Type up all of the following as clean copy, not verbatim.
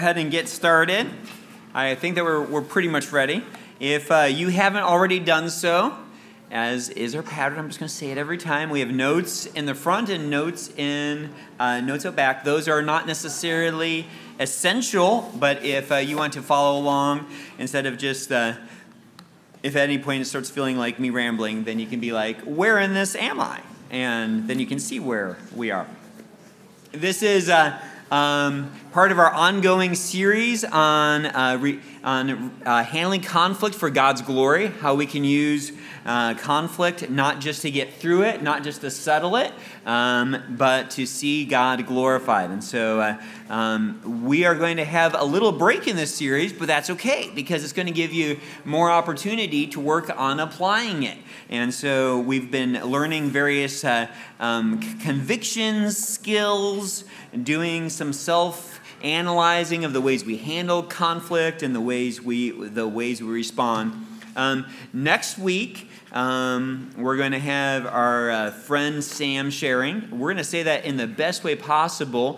Ahead and get started. I think that we're pretty much ready. If you haven't already done so, as is our pattern, I'm just going to say it every time. We have notes in the front and notes out back. Those are not necessarily essential, but if you want to follow along instead of just if at any point it starts feeling like me rambling, then you can be like, "Where in this am I?" And then you can see where we are. This is part of our ongoing series on handling conflict for God's glory, how we can use conflict not just to get through it, not just to settle it, but to see God glorified. And so we are going to have a little break in this series, but that's okay because it's going to give you more opportunity to work on applying it. And so we've been learning various convictions, skills, doing some self-analyzing of the ways we handle conflict and the ways we respond. Next week, we're going to have our friend Sam sharing. We're going to say that in the best way possible.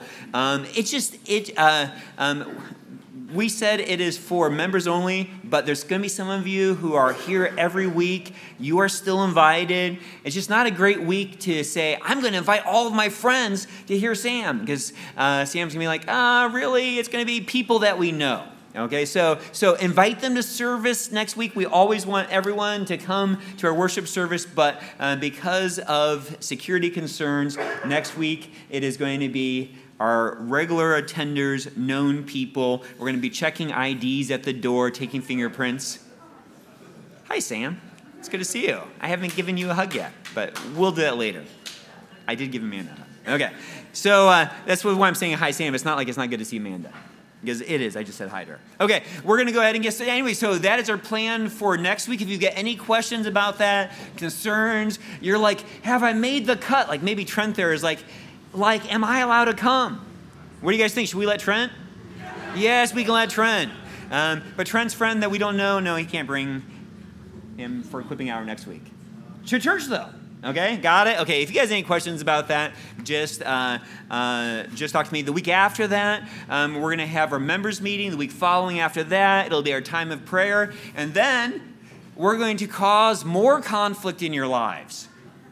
We said it is for members only, but there's going to be some of you who are here every week. You are still invited. It's just not a great week to say, I'm going to invite all of my friends to hear Sam, because Sam's going to be like, really? It's going to be people that we know. Okay, so invite them to service next week. We always want everyone to come to our worship service, but because of security concerns, next week it is going to be our regular attenders, known people. We're going to be checking IDs at the door, taking fingerprints. Hi, Sam. It's good to see you. I haven't given you a hug yet, but we'll do that later. I did give Amanda a hug. Okay, so that's why I'm saying hi, Sam. It's not like it's not good to see Amanda. Because it is. I just said hi to her. Okay, we're going to go ahead and get started. Anyway, so that is our plan for next week. If you get any questions about that, concerns, you're like, have I made the cut? Like maybe Trent there is like, am I allowed to come? What do you guys think? Should we let Trent? Yes, we can let Trent. But Trent's friend that we don't know, no, he can't bring him for equipping hour next week. To church, though. Okay, got it? Okay, if you guys have any questions about that, just talk to me. The week after that, we're going to have our members meeting. The week following after that, it'll be our time of prayer. And then we're going to cause more conflict in your lives.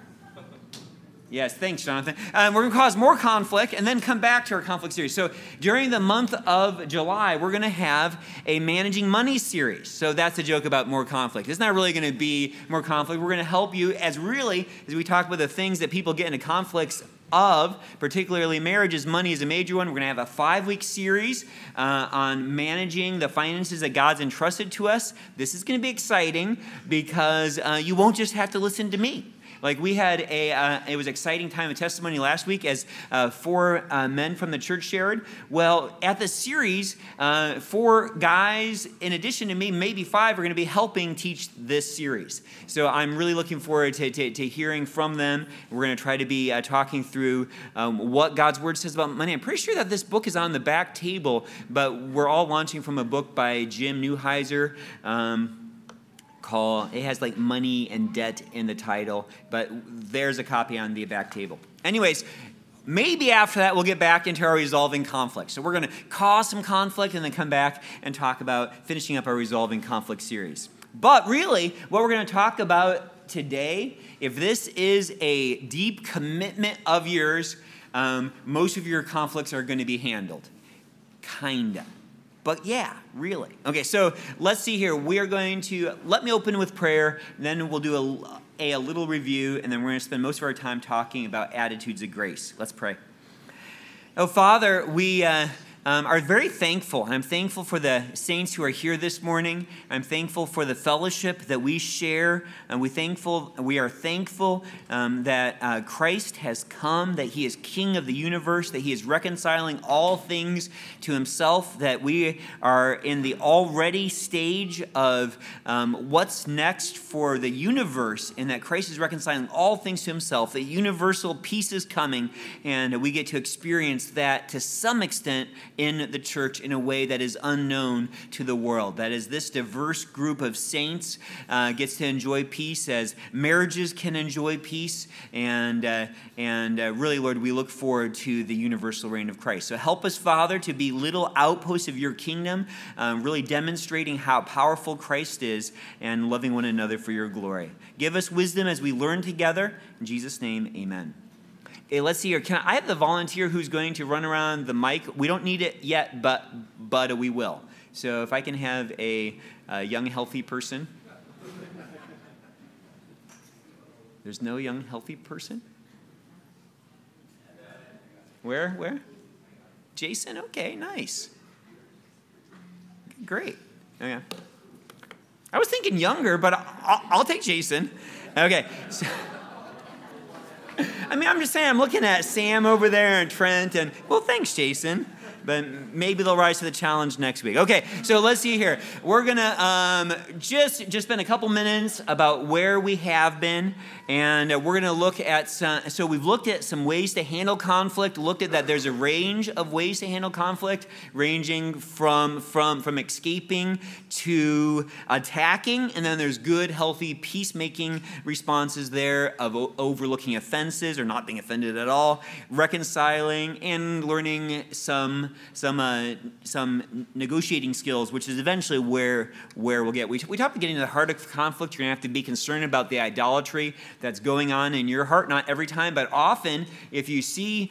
Yes, thanks, Jonathan. We're going to cause more conflict and then come back to our conflict series. So during the month of July, we're going to have a managing money series. So that's a joke about more conflict. It's not really going to be more conflict. We're going to help you as we talk about the things that people get into conflicts of, particularly marriages. Money is a major one. We're going to have a 5-week series on managing the finances that God's entrusted to us. This is going to be exciting because you won't just have to listen to me. Like we had it was an exciting time of testimony last week as 4 men from the church shared. Well, at the series, 4 guys, in addition to me, maybe 5, are going to be helping teach this series. So I'm really looking forward to hearing from them. We're going to try to be talking through what God's Word says about money. I'm pretty sure that this book is on the back table, but we're all launching from a book by Jim Neuheiser. It has like money and debt in the title, but there's a copy on the back table. Anyways, maybe after that we'll get back into our resolving conflict. So we're going to cause some conflict and then come back and talk about finishing up our resolving conflict series. But really, what we're going to talk about today, if this is a deep commitment of yours, most of your conflicts are going to be handled. Kinda. But yeah, really. Okay, so let's see here. We are going to, let me open with prayer, then we'll do a little review, and then we're going to spend most of our time talking about attitudes of grace. Let's pray. Oh, Father, we are very thankful. I'm thankful for the saints who are here this morning. I'm thankful for the fellowship that we share. And we are thankful that Christ has come, that he is King of the universe, that he is reconciling all things to himself, that we are in the already stage of what's next for the universe, and that Christ is reconciling all things to himself, that universal peace is coming, and we get to experience that to some extent in the church in a way that is unknown to the world. That is, this diverse group of saints gets to enjoy peace as marriages can enjoy peace. And really, Lord, we look forward to the universal reign of Christ. So help us, Father, to be little outposts of your kingdom, really demonstrating how powerful Christ is and loving one another for your glory. Give us wisdom as we learn together. In Jesus' name, amen. Okay, let's see here. I have the volunteer who's going to run around the mic. We don't need it yet, but we will. So if I can have a young, healthy person. There's no young, healthy person? Where? Jason? Okay, nice. Great. Okay. I was thinking younger, but I'll take Jason. Okay. So, I'm just saying, I'm looking at Sam over there and Trent, and, well, thanks, Jason. But maybe they'll rise to the challenge next week. Okay, so let's see here. We're going to just spend a couple minutes about where we have been, and we're going to look at so we've looked at some ways to handle conflict, looked at that there's a range of ways to handle conflict, ranging from escaping to attacking, and then there's good, healthy, peacemaking responses there of overlooking offenses or not being offended at all, reconciling, and learning some negotiating skills, which is eventually where we'll get. We talked about getting to the heart of conflict. You're going to have to be concerned about the idolatry that's going on in your heart. Not every time, but often, if you see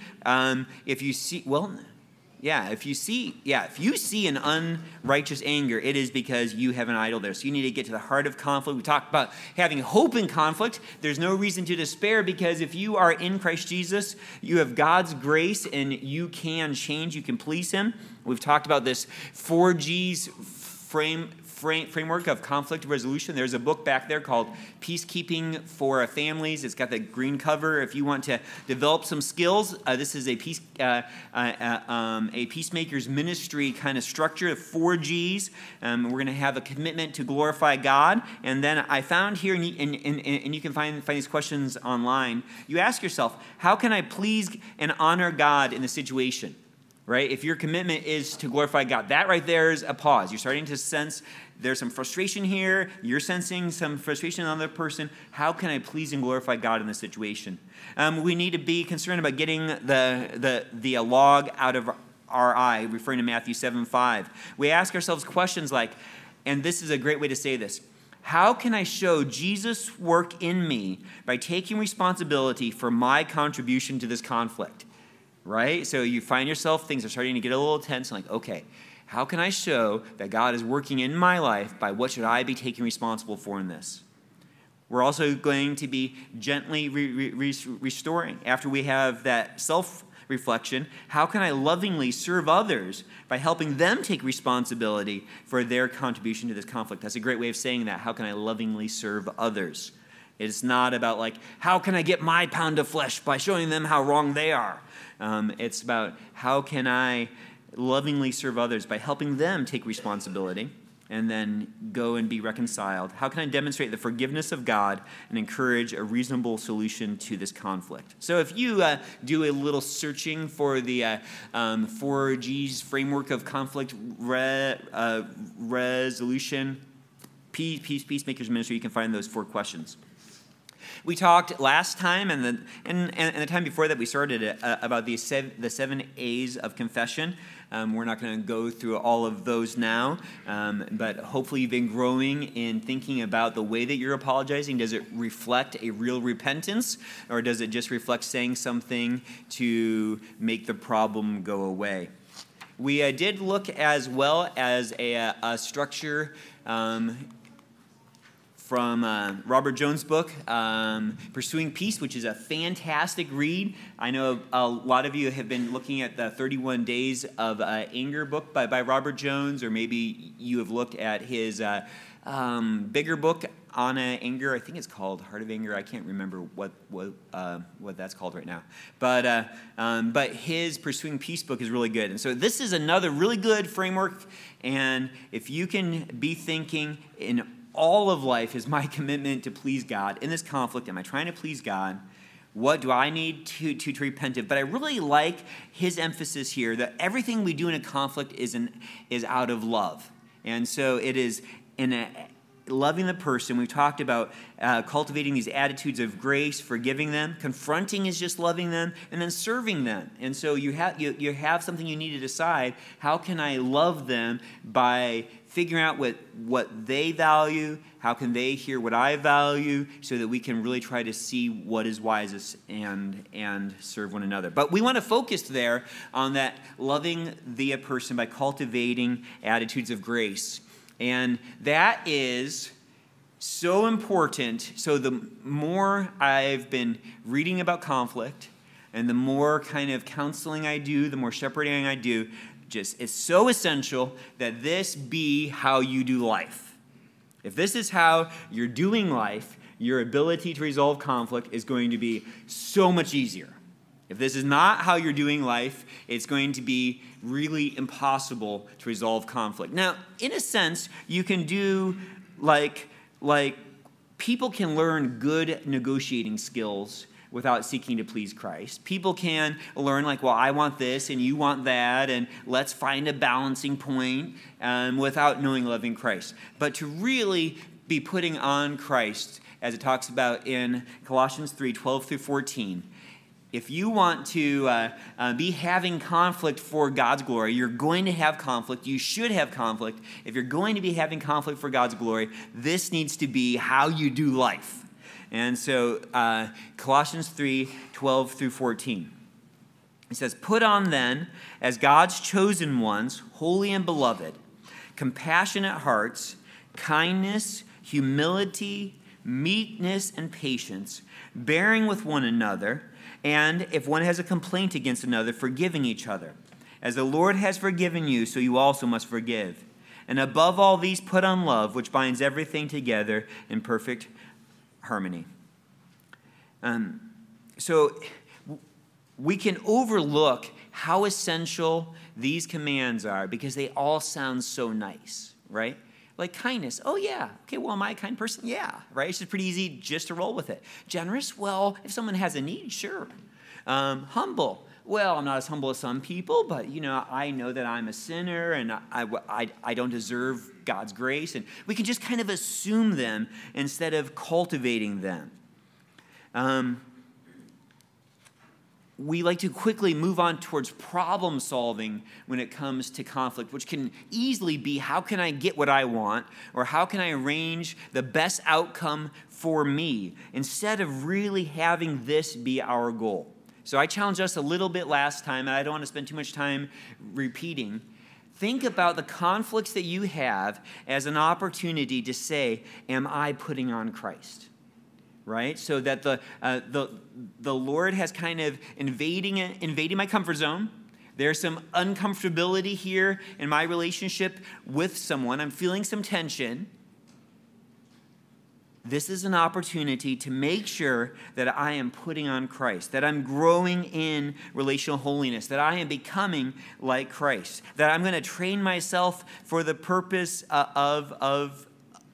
an unrighteous anger, it is because you have an idol there. So you need to get to the heart of conflict. We talked about having hope in conflict. There's no reason to despair, because if you are in Christ Jesus, you have God's grace and you can change. You can please him. We've talked about this 4G's framework of conflict resolution. There's a book back there called Peacekeeping for Families. It's got the green cover. If you want to develop some skills, this is a peacemaker's ministry kind of structure, 4Gs. We're going to have a commitment to glorify God. And then I found here, and you can find these questions online. You ask yourself, how can I please and honor God in the situation? Right? If your commitment is to glorify God, that right there is a pause. You're starting to sense there's some frustration here. You're sensing some frustration in another person. How can I please and glorify God in this situation? We need to be concerned about getting the log out of our eye, referring to Matthew 7:5. We ask ourselves questions like, and this is a great way to say this, how can I show Jesus' work in me by taking responsibility for my contribution to this conflict? Right? So you find yourself, things are starting to get a little tense, like, okay, how can I show that God is working in my life? By what should I be taking responsible for in this? We're also going to be gently restoring. After we have that self-reflection, how can I lovingly serve others by helping them take responsibility for their contribution to this conflict? That's a great way of saying that. How can I lovingly serve others? It's not about like, how can I get my pound of flesh by showing them how wrong they are? It's about how can I lovingly serve others by helping them take responsibility and then go and be reconciled. How can I demonstrate the forgiveness of God and encourage a reasonable solution to this conflict? So if you do a little searching for the 4G's framework of conflict resolution, Peacemakers Ministry, you can find those 4 questions. We talked last time and the time before that we started about the 7 A's of confession. We're not going to go through all of those now, but hopefully you've been growing in thinking about the way that you're apologizing. Does it reflect a real repentance, or does it just reflect saying something to make the problem go away? We did look as well as a structure from Robert Jones' book, Pursuing Peace, which is a fantastic read. I know a lot of you have been looking at the 31 Days of Anger book by Robert Jones, or maybe you have looked at his bigger book on anger. I think it's called Heart of Anger. I can't remember what that's called right now. But his Pursuing Peace book is really good. And so this is another really good framework. And if you can be thinking in all of life, is my commitment to please God in this conflict? Am I trying to please God? What do I need to repent of? But I really like his emphasis here that everything we do in a conflict is out of love. And so it is loving the person. We've talked about cultivating these attitudes of grace, forgiving them. Confronting is just loving them, and then serving them. And so you have something you need to decide. How can I love them by figuring out what they value? How can they hear what I value so that we can really try to see what is wisest and serve one another? But we want to focus there on that loving the person by cultivating attitudes of grace. And that is so important. So the more I've been reading about conflict and the more kind of counseling I do, the more shepherding I do, it's so essential that this be how you do life. If this is how you're doing life, your ability to resolve conflict is going to be so much easier. If this is not how you're doing life, it's going to be really impossible to resolve conflict. Now, in a sense, you can do like people can learn good negotiating skills without seeking to please Christ. People can learn well, I want this and you want that, and let's find a balancing point without knowing loving Christ. But to really be putting on Christ, as it talks about in Colossians 3:12 through 14, if you want to be having conflict for God's glory, you're going to have conflict. You should have conflict. If you're going to be having conflict for God's glory, this needs to be how you do life. And so Colossians 3:12 through 14. It says, "Put on then, as God's chosen ones, holy and beloved, compassionate hearts, kindness, humility, meekness, and patience, bearing with one another, and if one has a complaint against another, forgiving each other. As the Lord has forgiven you, so you also must forgive. And above all these, put on love, which binds everything together in perfect harmony." So we can overlook how essential these commands are because they all sound so nice, right? Like kindness. Oh, yeah. Okay, well, am I a kind person? Yeah, right? It's just pretty easy just to roll with it. Generous? Well, if someone has a need, sure. Humble? Well, I'm not as humble as some people, but, I know that I'm a sinner and I don't deserve God's grace. And we can just kind of assume them instead of cultivating them. We like to quickly move on towards problem solving when it comes to conflict, which can easily be how can I get what I want, or how can I arrange the best outcome for me, instead of really having this be our goal. So I challenged us a little bit last time, and I don't want to spend too much time repeating. Think about the conflicts that you have as an opportunity to say, am I putting on Christ? Right? So that the Lord has kind of invading my comfort zone. There's some uncomfortability here in my relationship with someone. I'm feeling some tension. This is an opportunity to make sure that I am putting on Christ, that I'm growing in relational holiness, that I am becoming like Christ, that I'm going to train myself for the purpose of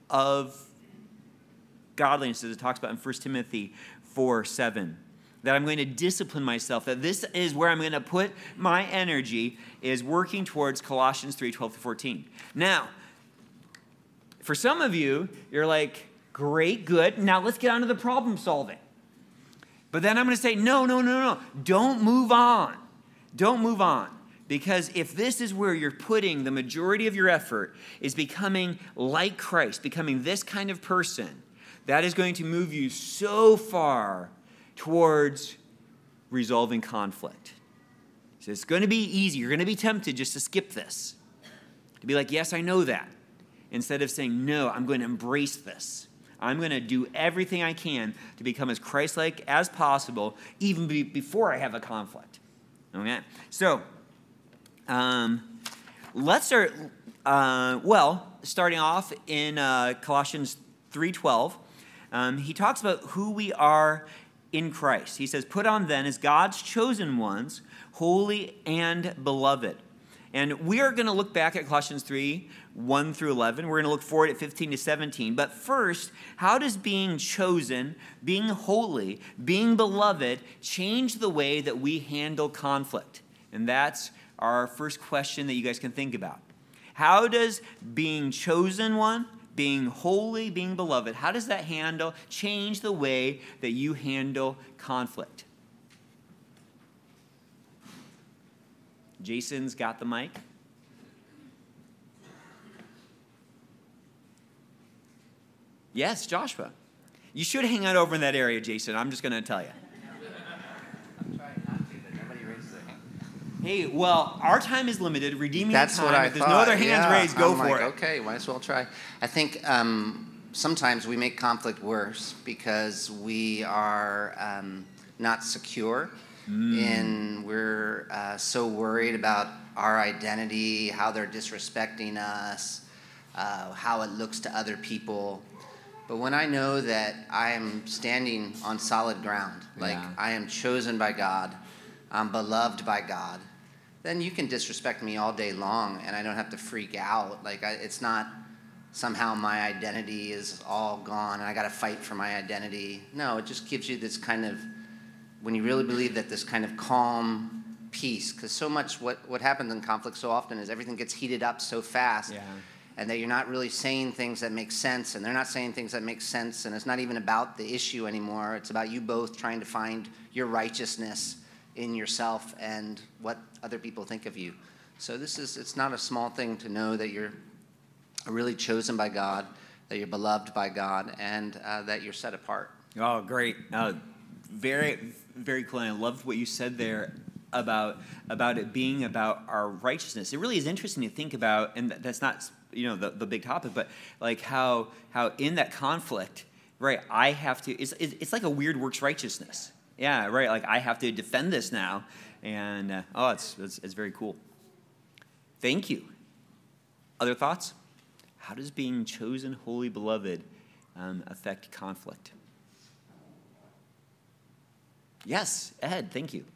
godliness, as it talks about in 1 Timothy 4:7. That I'm going to discipline myself, that this is where I'm going to put my energy, is working towards Colossians 3:12-14. Now, for some of you, you're like, great, good, now let's get on to the problem solving. But then I'm going to say, no, don't move on. Don't move on. Because if this is where you're putting the majority of your effort, is becoming like Christ, becoming this kind of person, that is going to move you so far towards resolving conflict. So it's going to be easy. You're going to be tempted just to skip this. To be like, yes, I know that. Instead of saying, no, I'm going to embrace this. I'm going to do everything I can to become as Christ-like as possible, even before I have a conflict. Okay? So, let's start, starting off in Colossians 3:12. He talks about who we are in Christ. He says, put on then as God's chosen ones, holy and beloved. And we are going to look back at Colossians 3, 1 through 11. We're going to look forward at 15 to 17. But first, how does being chosen, being holy, being beloved change the way that we handle conflict? And that's our first question that you guys can think about. How does being chosen one, being holy, being beloved, how does that change the way that you handle conflict? Jason's got the mic. Yes, Joshua. You should hang out over in that area, Jason. I'm just going to tell you. I'm trying not to, but nobody raises their hand. Hey, well, our time is limited. Redeeming That's time. what I If there's thought. no other hands raised, go I'm for like, it. Okay, might as well try. I think sometimes we make conflict worse because we are not secure. And we're so worried about our identity, how they're disrespecting us, how it looks to other people. But when I know that I am standing on solid ground, like I am chosen by God, I'm beloved by God, then you can disrespect me all day long and I don't have to freak out. Like it's not somehow my identity is all gone and I got to fight for my identity. No, it just gives you this kind of, when you really believe that this kind of calm peace, because so much what happens in conflict so often is everything gets heated up so fast, and that you're not really saying things that make sense, and they're not saying things that make sense, and it's not even about the issue anymore. It's about you both trying to find your righteousness in yourself and what other people think of you. So it's not a small thing to know that you're really chosen by God, that you're beloved by God, and that you're set apart. Oh, great. Very, very cool. And I loved what you said there about it being about our righteousness. It really is interesting to think about, and that's not the big topic, but like how in that conflict, right? I have to. It's like a weird works righteousness. Yeah, right. Like I have to defend this now, and it's very cool. Thank you. Other thoughts? How does being chosen, holy, beloved affect conflict? Yes, Ed, thank you.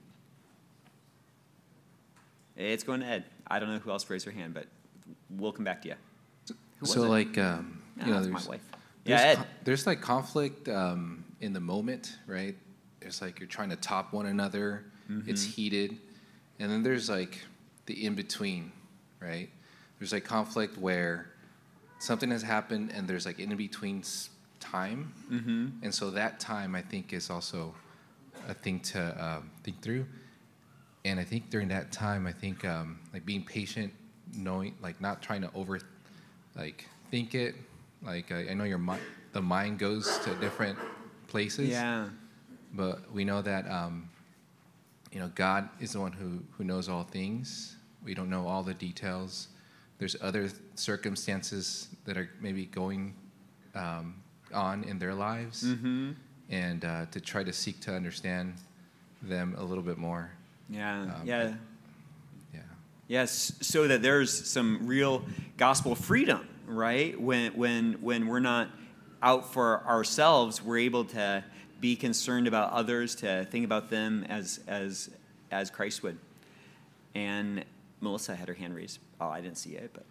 It's going to Ed. I don't know who else raised their hand, but we'll come back to you. So, like, that's my wife. Yeah, Ed. Ed. There's like conflict in the moment, right? There's like you're trying to top one another. Mm-hmm. It's heated. And then there's like the in-between, right? There's like conflict where something has happened and there's like in-between time. Mm-hmm. And so that time, I think, is also a thing to think through. And I think during that time, I think like being patient, knowing, like not trying to think it. Like I know the mind goes to different places. Yeah. But we know that God is the one who knows all things. We don't know all the details. There's other circumstances that are maybe going on in their lives. Mm-hmm. And to try to seek to understand them a little bit more. Yeah. Yes, so that there's some real gospel freedom, right? When we're not out for ourselves, we're able to be concerned about others, to think about them as Christ would. And Melissa had her hand raised. Oh, I didn't see it, but.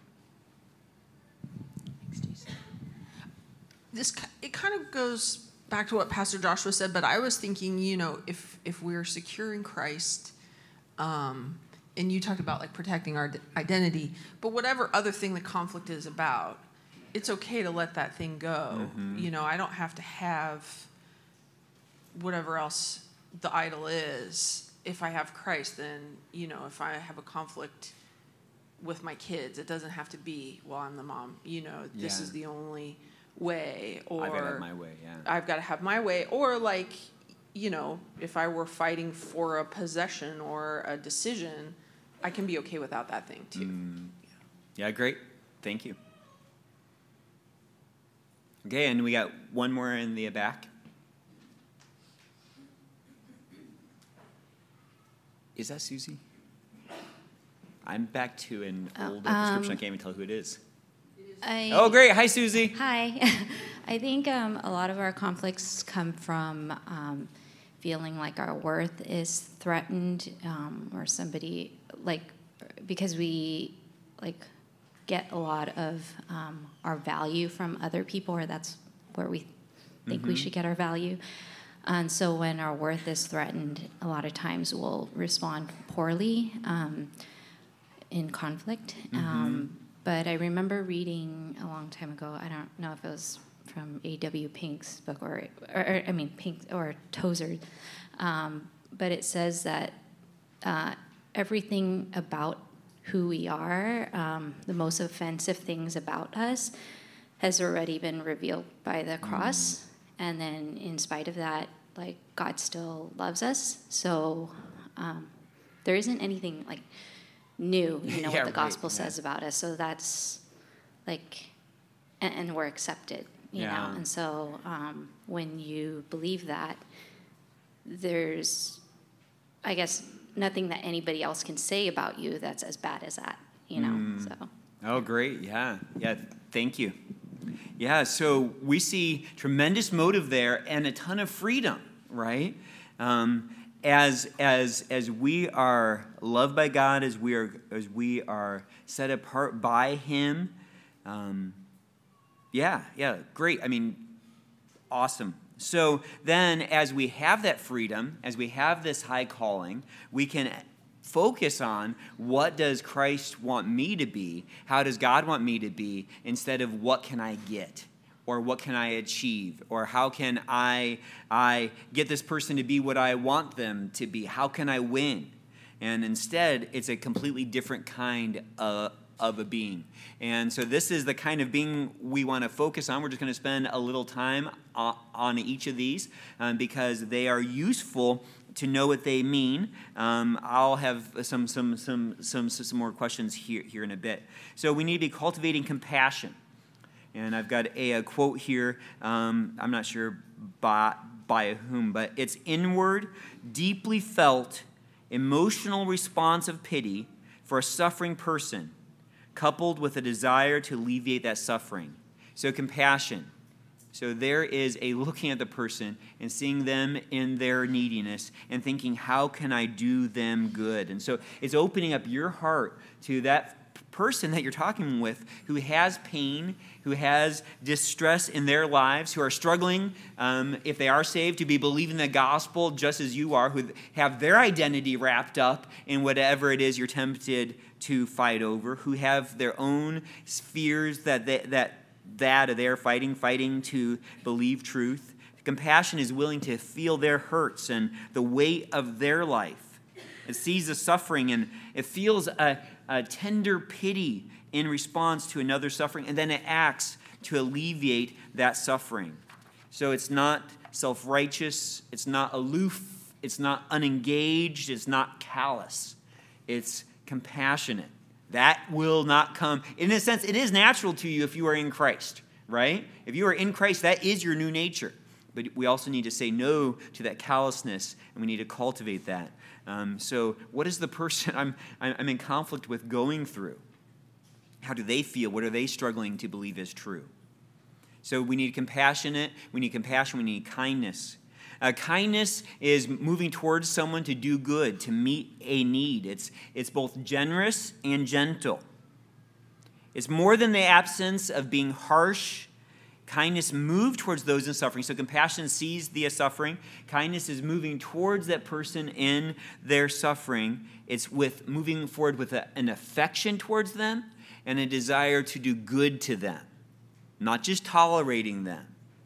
It kind of goes back to what Pastor Joshua said, but I was thinking, if we're secure in Christ, and you talked about like protecting our identity, but whatever other thing the conflict is about, it's okay to let that thing go. Mm-hmm. I don't have to have whatever else the idol is. If I have Christ, then, if I have a conflict with my kids, it doesn't have to be, well, I'm the mom, this is the only way, or I've got to have my way, yeah. I've got to have my way, or like, if I were fighting for a possession or a decision, I can be okay without that thing too. Yeah, great. Thank you. Okay, and we got one more in the back. Is that Susie? I'm back to an old description. I can't even tell who it is. Oh, great. Hi, Susie. Hi. I think a lot of our conflicts come from feeling like our worth is threatened, or somebody, like because we like get a lot of our value from other people, or that's where we think we should get our value. And so when our worth is threatened, a lot of times we'll respond poorly in conflict. But I remember reading a long time ago, I don't know if it was from A.W. Pink's book Pink or Tozer, but it says that everything about who we are, the most offensive things about us, has already been revealed by the cross. And then in spite of that, like, God still loves us. So there isn't anything like new, what the gospel says about us. So that's like, and we're accepted, you know. And so when you believe that, there's, I guess, nothing that anybody else can say about you that's as bad as that, so. Oh, great. Yeah. Thank you. Yeah, so we see tremendous motive there and a ton of freedom, right? As we are loved by God, as we are set apart by Him. Great. I mean, awesome. So then, as we have that freedom, as we have this high calling, we can focus on what does Christ want me to be, how does God want me to be, instead of what can I get, or what can I achieve, or how can I get this person to be what I want them to be, how can I win? And instead, it's a completely different kind of a being. And so this is the kind of being we want to focus on. We're just going to spend a little time on each of these because they are useful to know what they mean. I'll have some more questions here in a bit. So we need to be cultivating compassion. And I've got a quote here. I'm not sure by whom, but it's inward, deeply felt, emotional response of pity for a suffering person, coupled with a desire to alleviate that suffering. So compassion. So there is a looking at the person and seeing them in their neediness and thinking, how can I do them good? And so it's opening up your heart to that person that you're talking with who has pain, who has distress in their lives, who are struggling, if they are saved, to be believing the gospel just as you are, who have their identity wrapped up in whatever it is you're tempted to fight over, who have their own fears that they're fighting to believe truth. Compassion is willing to feel their hurts and the weight of their life. It sees the suffering and it feels a tender pity in response to another suffering, and then it acts to alleviate that suffering. So it's not self-righteous, it's not aloof, it's not unengaged, it's not callous. It's compassionate. That will not come. In a sense, it is natural to you if you are in Christ, right? If you are in Christ, that is your new nature. But we also need to say no to that callousness, and we need to cultivate that. So what is the person I'm in conflict with going through? How do they feel? What are they struggling to believe is true? So we need compassion, we need kindness. Kindness is moving towards someone to do good, to meet a need. It's both generous and gentle. It's more than the absence of being harsh. Kindness moves towards those in suffering. So compassion sees the suffering. Kindness is moving towards that person in their suffering. It's with moving forward with an affection towards them and a desire to do good to them, not just tolerating them.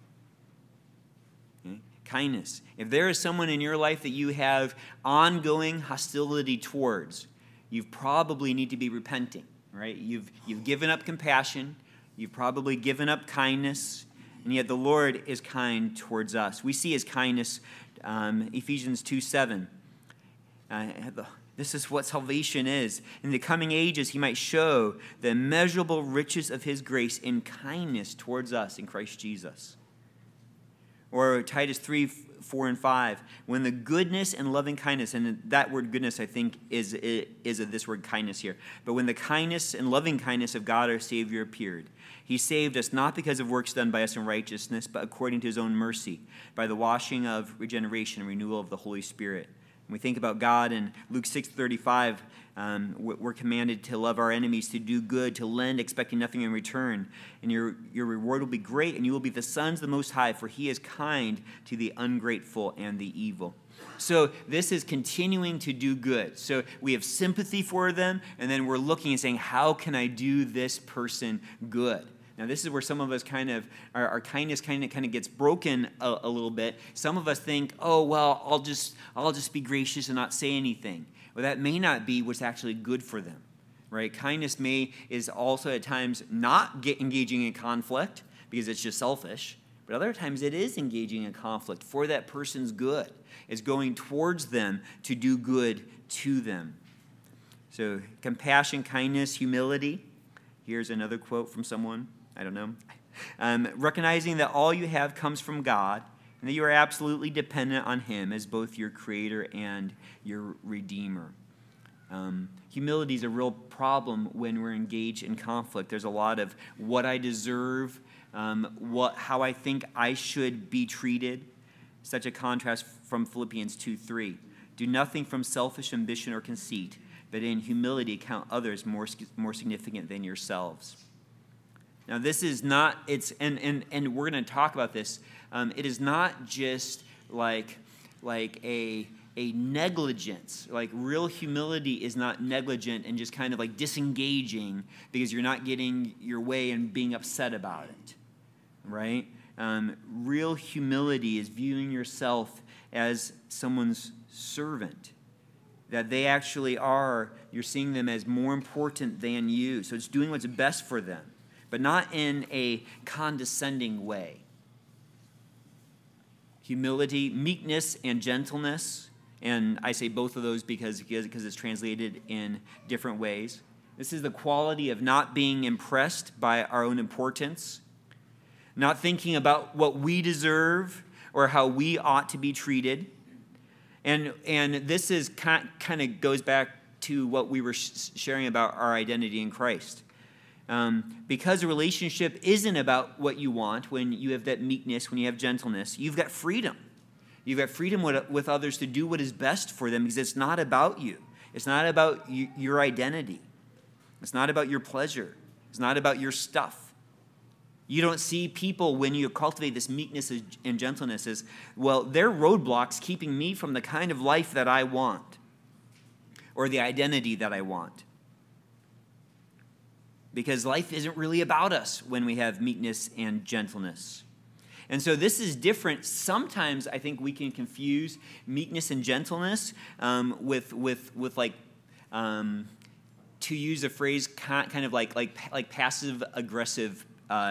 Okay? Kindness. If there is someone in your life that you have ongoing hostility towards, you probably need to be repenting, right? You've given up compassion. You've probably given up kindness, and yet the Lord is kind towards us. We see his kindness, Ephesians 2:7. This is what salvation is. In the coming ages, he might show the immeasurable riches of his grace in kindness towards us in Christ Jesus. Or Titus 3:4-5. When the goodness and loving kindness, and that word goodness, I think, is this word kindness here. But when the kindness and loving kindness of God our Savior appeared, he saved us not because of works done by us in righteousness, but according to his own mercy, by the washing of regeneration and renewal of the Holy Spirit, When we think about God in Luke 6:35, we're commanded to love our enemies, to do good, to lend, expecting nothing in return. And your reward will be great, and you will be the sons of the Most High, for he is kind to the ungrateful and the evil. So this is continuing to do good. So we have sympathy for them, and then we're looking and saying, how can I do this person good? Now, this is where some of us our kindness kind of gets broken a little bit. Some of us think, oh, well, I'll just be gracious and not say anything. Well, that may not be what's actually good for them, right? Kindness is also at times not engaging in conflict because it's just selfish, but other times it is engaging in conflict for that person's good. It's going towards them to do good to them. So compassion, kindness, humility. Here's another quote from someone. I don't know. Recognizing that all you have comes from God and that you are absolutely dependent on him as both your creator and your redeemer. Humility is a real problem when we're engaged in conflict. There's a lot of what I deserve, how I think I should be treated. Such a contrast from Philippians 2:3. Do nothing from selfish ambition or conceit, but in humility count others more significant than yourselves. Now, this is not, and we're going to talk about this. It is not just like a negligence. Like, real humility is not negligent and just kind of like disengaging because you're not getting your way and being upset about it, right? Real humility is viewing yourself as someone's servant, that they actually are, you're seeing them as more important than you. So it's doing what's best for them, but not in a condescending way. Humility, meekness, and gentleness, and I say both of those because it's translated in different ways. This is the quality of not being impressed by our own importance, not thinking about what we deserve or how we ought to be treated. And this is kind of goes back to what we were sharing about our identity in Christ. Because a relationship isn't about what you want when you have that meekness, when you have gentleness. You've got freedom. You've got freedom with others to do what is best for them because it's not about you. It's not about your identity. It's not about your pleasure. It's not about your stuff. You don't see people when you cultivate this meekness and gentleness as, well, they're roadblocks keeping me from the kind of life that I want or the identity that I want. Because life isn't really about us when we have meekness and gentleness. And so this is different. Sometimes I think we can confuse meekness and gentleness with like, to use a phrase, kind of like passive aggressive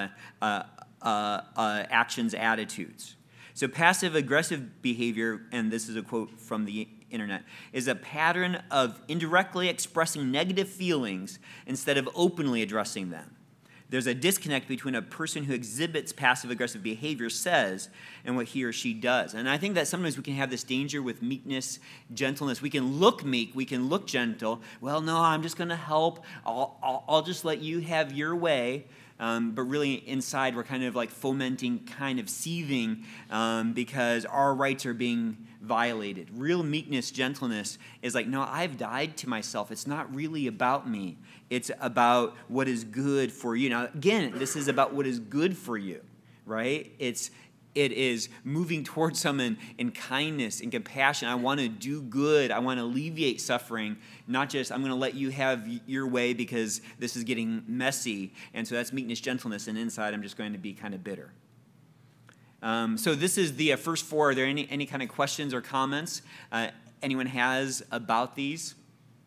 actions, attitudes. So passive aggressive behavior, and this is a quote from the internet, is a pattern of indirectly expressing negative feelings instead of openly addressing them. There's a disconnect between a person who exhibits passive-aggressive behavior says and what he or she does. And I think that sometimes we can have this danger with meekness, gentleness. We can look meek, we can look gentle. Well, no, I'm just going to help. I'll just let you have your way. But really inside we're kind of like fomenting, kind of seething because our rights are being violated. Real meekness, gentleness is like, no, I've died to myself. It's not really about me. It's about what is good for you. Now, again, this is about what is good for you, right? It is moving towards someone in kindness and compassion. I want to do good. I want to alleviate suffering, not just I'm going to let you have your way because this is getting messy. And so that's meekness, gentleness, and inside I'm just going to be kind of bitter. So this is the first four. Are there any kind of questions or comments anyone has about these?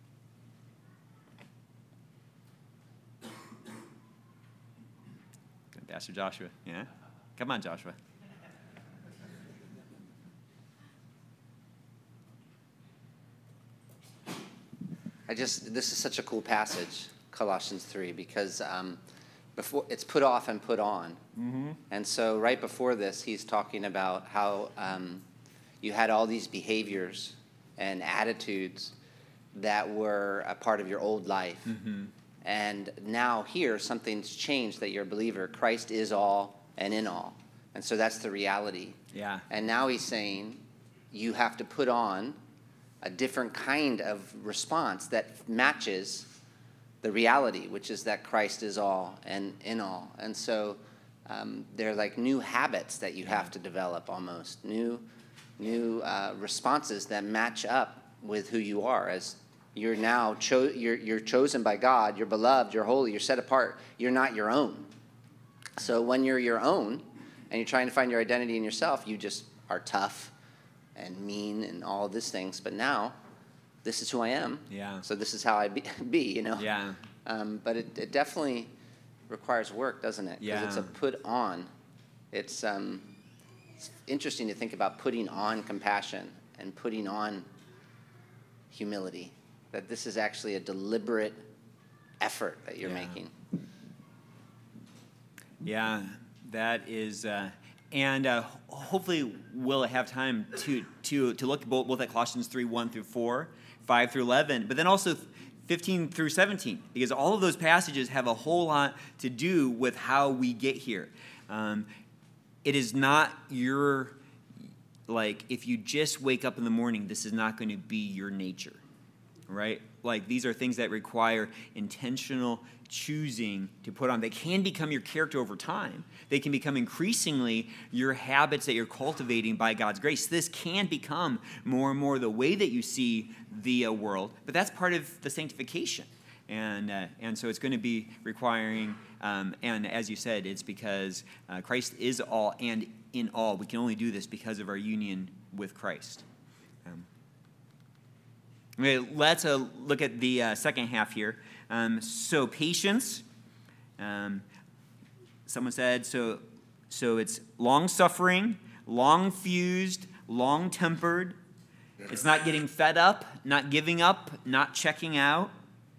Pastor Joshua, yeah? Come on, Joshua. This is such a cool passage, Colossians 3, because before it's put off and put on. Mm-hmm. And so right before this, he's talking about how you had all these behaviors and attitudes that were a part of your old life. Mm-hmm. And now here, something's changed, that you're a believer. Christ is all and in all. And so that's the reality. Yeah. And now he's saying you have to put on a different kind of response that matches the reality, which is that Christ is all and in all. And so they're like new habits that you have to develop, almost new responses that match up with who you are, as you're now you're chosen by God, you're beloved, you're holy, you're set apart. You're not your own. So when you're your own and you're trying to find your identity in yourself, you just are tough and mean and all these things. But now, this is who I am. Yeah. So this is how I be, you know. Yeah. But it definitely requires work, doesn't it? Yeah. Because it's a put on. It's interesting to think about putting on compassion and putting on humility. That this is actually a deliberate effort that you're making. Yeah, that is, and hopefully we'll have time to look both at Colossians 3:1-4, 5-11, but then also 15 through 17, because all of those passages have a whole lot to do with how we get here. It is not your, like, if you just wake up in the morning, this is not going to be your nature, right? Like, these are things that require intentional choosing to put on. They can become your character over time. They can become increasingly your habits that you're cultivating by God's grace. This can become more and more the way that you see the world, but that's part of the sanctification. And so it's going to be requiring, and as you said, it's because Christ is all and in all. We can only do this because of our union with Christ. Okay, let's look at the second half here. So patience. Someone said, so it's long-suffering, long-fused, long-tempered. It's not getting fed up, not giving up, not checking out.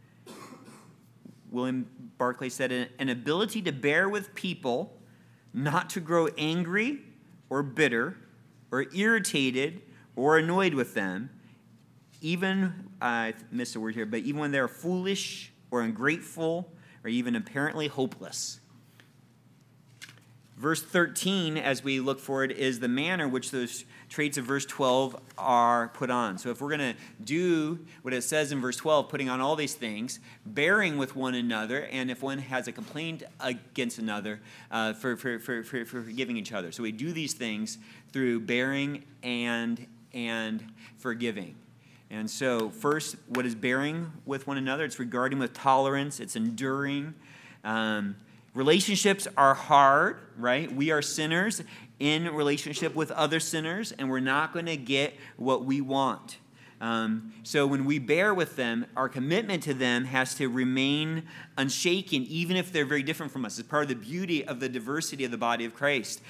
William Barclay said, an ability to bear with people, not to grow angry or bitter or irritated or annoyed with them, even, I missed a word here, but even when they're foolish or ungrateful or even apparently hopeless. Verse 13, as we look forward, is the manner which those traits of verse 12 are put on. So if we're going to do what it says in verse 12, putting on all these things, bearing with one another, and if one has a complaint against another, for forgiving each other. So we do these things through bearing and forgiving. And so first, what is bearing with one another? It's regarding with tolerance. It's enduring. Relationships are hard, right? We are sinners in relationship with other sinners, and we're not going to get what we want. So when we bear with them, our commitment to them has to remain unshaken, even if they're very different from us. It's part of the beauty of the diversity of the body of Christ.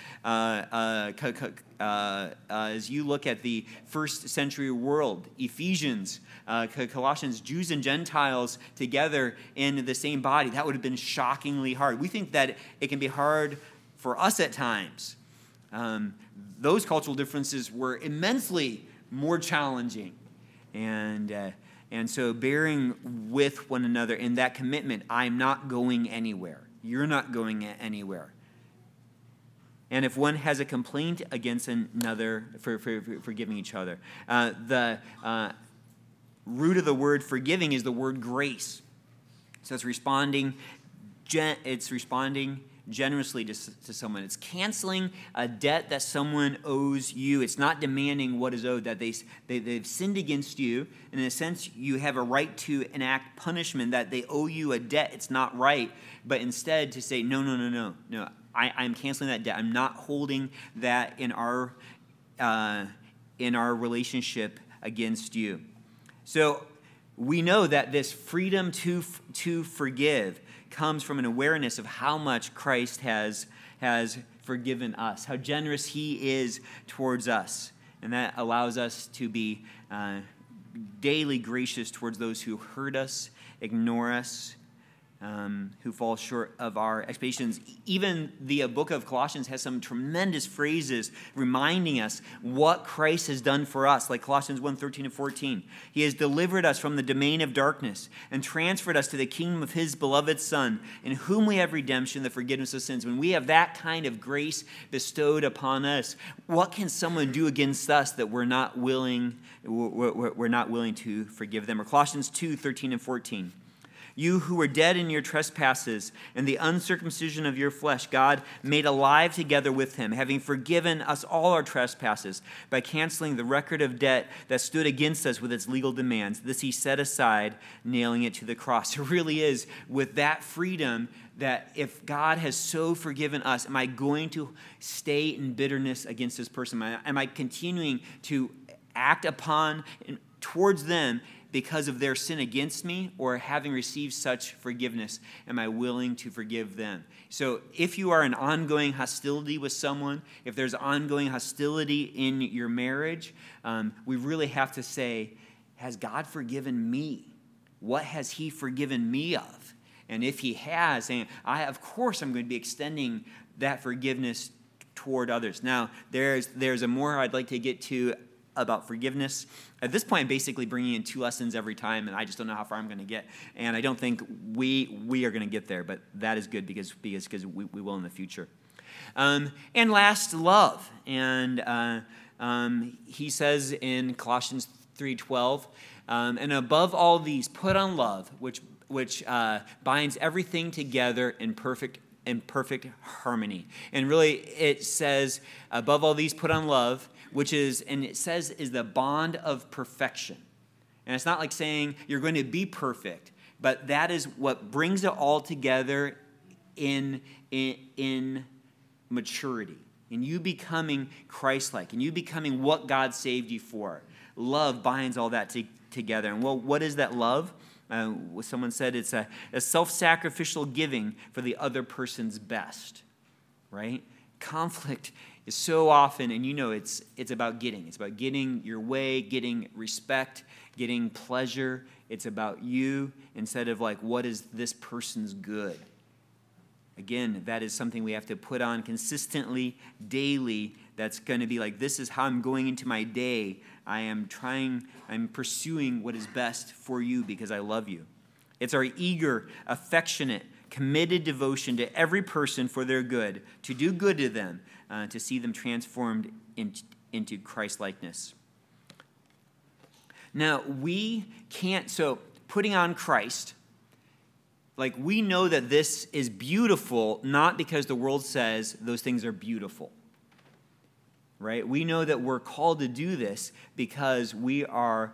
As you look at the first century world, Ephesians, Colossians, Jews and Gentiles together in the same body, that would have been shockingly hard. We think that it can be hard for us at times. Those cultural differences were immensely more challenging. And so bearing with one another in that commitment, I'm not going anywhere. You're not going anywhere. And if one has a complaint against another, for forgiving each other. The root of the word forgiving is the word grace. So it's responding generously to someone. It's canceling a debt that someone owes you. It's not demanding what is owed, that they've sinned against you. And in a sense, you have a right to enact punishment, that they owe you a debt. It's not right. But instead to say, no, I'm canceling that debt. I'm not holding that in our relationship against you. So we know that this freedom to forgive comes from an awareness of how much Christ has forgiven us, how generous he is towards us. And that allows us to be daily gracious towards those who hurt us, ignore us, who fall short of our expectations. Even the book of Colossians has some tremendous phrases reminding us what Christ has done for us, like Colossians 1:13 and 14. He has delivered us from the domain of darkness and transferred us to the kingdom of his beloved Son, in whom we have redemption, the forgiveness of sins. When we have that kind of grace bestowed upon us, what can someone do against us that we're not willing to forgive them? Or Colossians 2:13 and 14. You who were dead in your trespasses and the uncircumcision of your flesh, God made alive together with him, having forgiven us all our trespasses by canceling the record of debt that stood against us with its legal demands. This he set aside, nailing it to the cross. It really is with that freedom that if God has so forgiven us, am I going to stay in bitterness against this person? Am I continuing to act upon towards them because of their sin against me, or having received such forgiveness, am I willing to forgive them? So if you are in ongoing hostility with someone, if there's ongoing hostility in your marriage, we really have to say, has God forgiven me? What has he forgiven me of? And if he has, of course I'm going to be extending that forgiveness toward others. Now, there's a more I'd like to get to about forgiveness. At this point, I'm basically bringing in 2 lessons every time, and I just don't know how far I'm going to get. And I don't think we are going to get there, but that is good because we will in the future. And last, love. And he says in Colossians 3:12, and above all these, put on love, which binds everything together in perfect harmony. And really, it says, above all these, put on love, which is, and it says, is the bond of perfection. And it's not like saying you're going to be perfect, but that is what brings it all together in maturity, in you becoming Christ-like, and you becoming what God saved you for. Love binds all that together. And well, what is that love? Someone said it's a self-sacrificial giving for the other person's best, right? Conflict is so often, and it's about getting. It's about getting your way, getting respect, getting pleasure. It's about you instead of like, what is this person's good? Again, that is something we have to put on consistently, daily. That's going to be like, this is how I'm going into my day. I'm pursuing what is best for you because I love you. It's our eager, affectionate, committed devotion to every person for their good, to do good to them, to see them transformed into Christ-likeness. Now, putting on Christ, like we know that this is beautiful, not because the world says those things are beautiful. Right? We know that we're called to do this because God's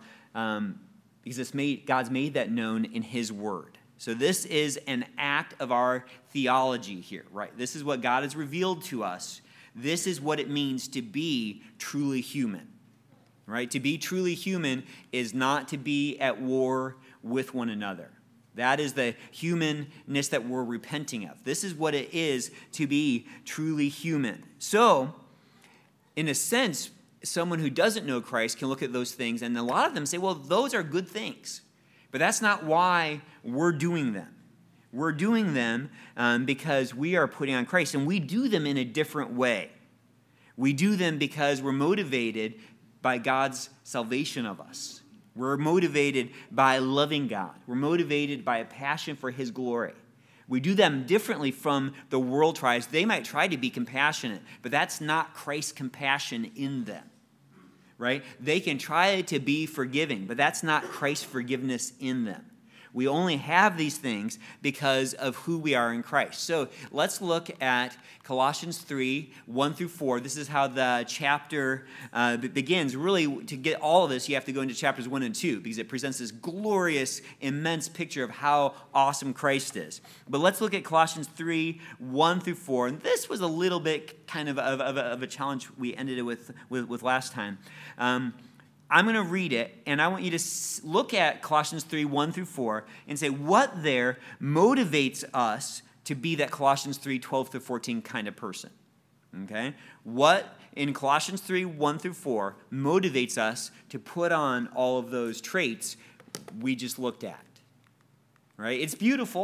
made that known in his word. So this is an act of our theology here, right? This is what God has revealed to us. This is what it means to be truly human, right? To be truly human is not to be at war with one another. That is the humanness that we're repenting of. This is what it is to be truly human. So, in a sense, someone who doesn't know Christ can look at those things, and a lot of them say, well, those are good things. But that's not why we're doing them. We're doing them because we are putting on Christ, and we do them in a different way. We do them because we're motivated by God's salvation of us. We're motivated by loving God. We're motivated by a passion for his glory. We do them differently from the world tries. They might try to be compassionate, but that's not Christ's compassion in them, right? They can try to be forgiving, but that's not Christ's forgiveness in them. We only have these things because of who we are in Christ. So let's look at Colossians 3, 1 through 4. This is how the chapter begins. Really, to get all of this, you have to go into chapters 1 and 2 because it presents this glorious, immense picture of how awesome Christ is. But let's look at Colossians 3, 1 through 4. And this was a little bit kind of a challenge we ended it with last time. I'm going to read it, and I want you to look at Colossians 3, 1 through 4, and say what there motivates us to be that Colossians 3, 12 through 14 kind of person. Okay? What in Colossians 3, 1 through 4 motivates us to put on all of those traits we just looked at. Right? It's beautiful.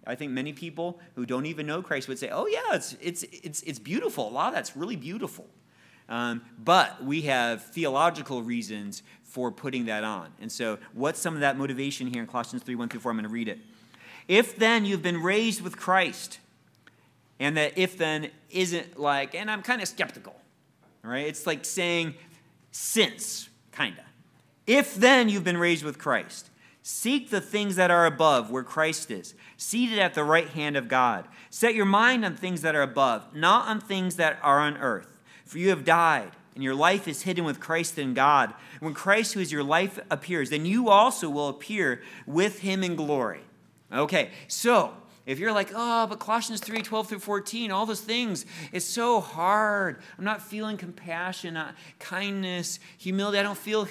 I think many people who don't even know Christ would say, oh, yeah, it's beautiful. A lot of that's really beautiful. But we have theological reasons for putting that on. And so what's some of that motivation here in Colossians 3, 1 through 4? I'm going to read it. If then you've been raised with Christ, and that if then isn't like, and I'm kind of skeptical, all right? It's like saying since, kind of. If then you've been raised with Christ, seek the things that are above where Christ is, seated at the right hand of God. Set your mind on things that are above, not on things that are on earth. For you have died, and your life is hidden with Christ in God. When Christ, who is your life, appears, then you also will appear with him in glory. Okay, so if you're like, oh, but Colossians 3, 12 through 14, all those things, it's so hard. I'm not feeling compassion, kindness, humility. I don't feel,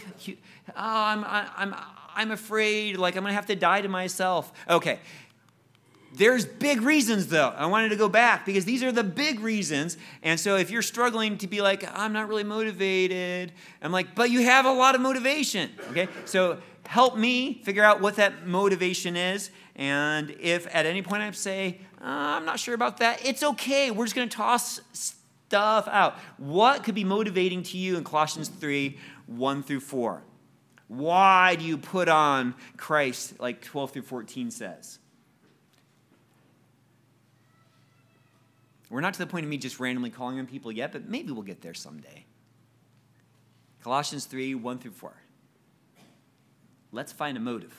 I'm afraid, like I'm going to have to die to myself. Okay, there's big reasons, though. I wanted to go back because these are the big reasons. And so if you're struggling to be like, I'm not really motivated, I'm like, but you have a lot of motivation. Okay, so help me figure out what that motivation is. And if at any point I say, I'm not sure about that, it's okay. We're just going to toss stuff out. What could be motivating to you in Colossians 3, 1 through 4? Why do you put on Christ, like 12 through 14 says? We're not to the point of me just randomly calling on people yet, but maybe we'll get there someday. Colossians 3, 1 through 4. Let's find a motive.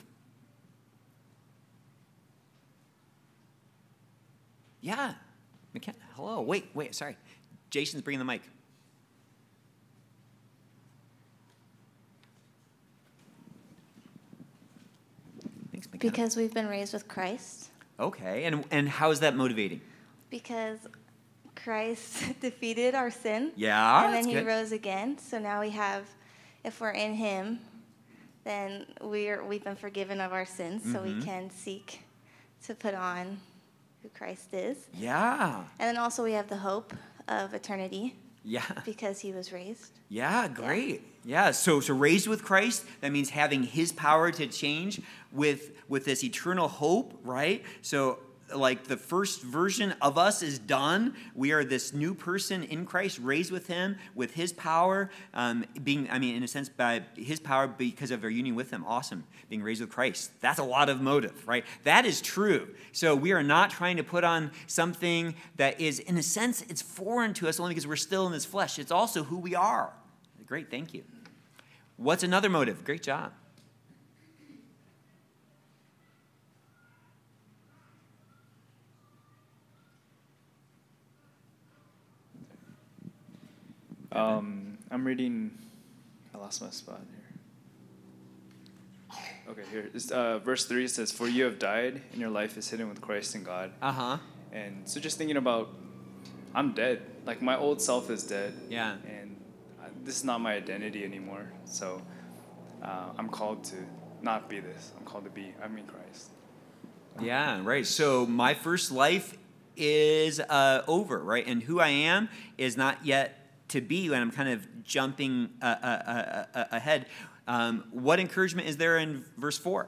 Yeah. McKenna, hello. Wait, sorry. Jason's bringing the mic. Thanks, McKenna. Because we've been raised with Christ. Okay, and how is that motivating? Because Christ defeated our sin. Yeah, and then that's he good. rose again. So now we have, if we're in him, then we've been forgiven of our sins. So we can seek to put on who Christ is. Yeah. And then also we have the hope of eternity. Yeah. Because he was raised. Yeah, great. Yeah, so raised with Christ, that means having his power to change with this eternal hope, right? So like the first version of us is done. We are this new person in Christ, raised with him, with his power, in a sense, by his power because of our union with him. Awesome. Being raised with Christ. That's a lot of motive, right? That is true. So we are not trying to put on something that is, in a sense, it's foreign to us only because we're still in this flesh. It's also who we are. Great, thank you. What's another motive? Great job. I'm reading. I lost my spot here. Okay, here. Verse 3 says, "For you have died, and your life is hidden with Christ in God." Uh-huh. And so just thinking about, I'm dead. Like, my old self is dead. Yeah. And this is not my identity anymore. So I'm called to not be this. I'm in Christ. Yeah, right. So my first life is over, right? And who I am is not yet to be, and I'm kind of jumping ahead. What encouragement is there in verse 4?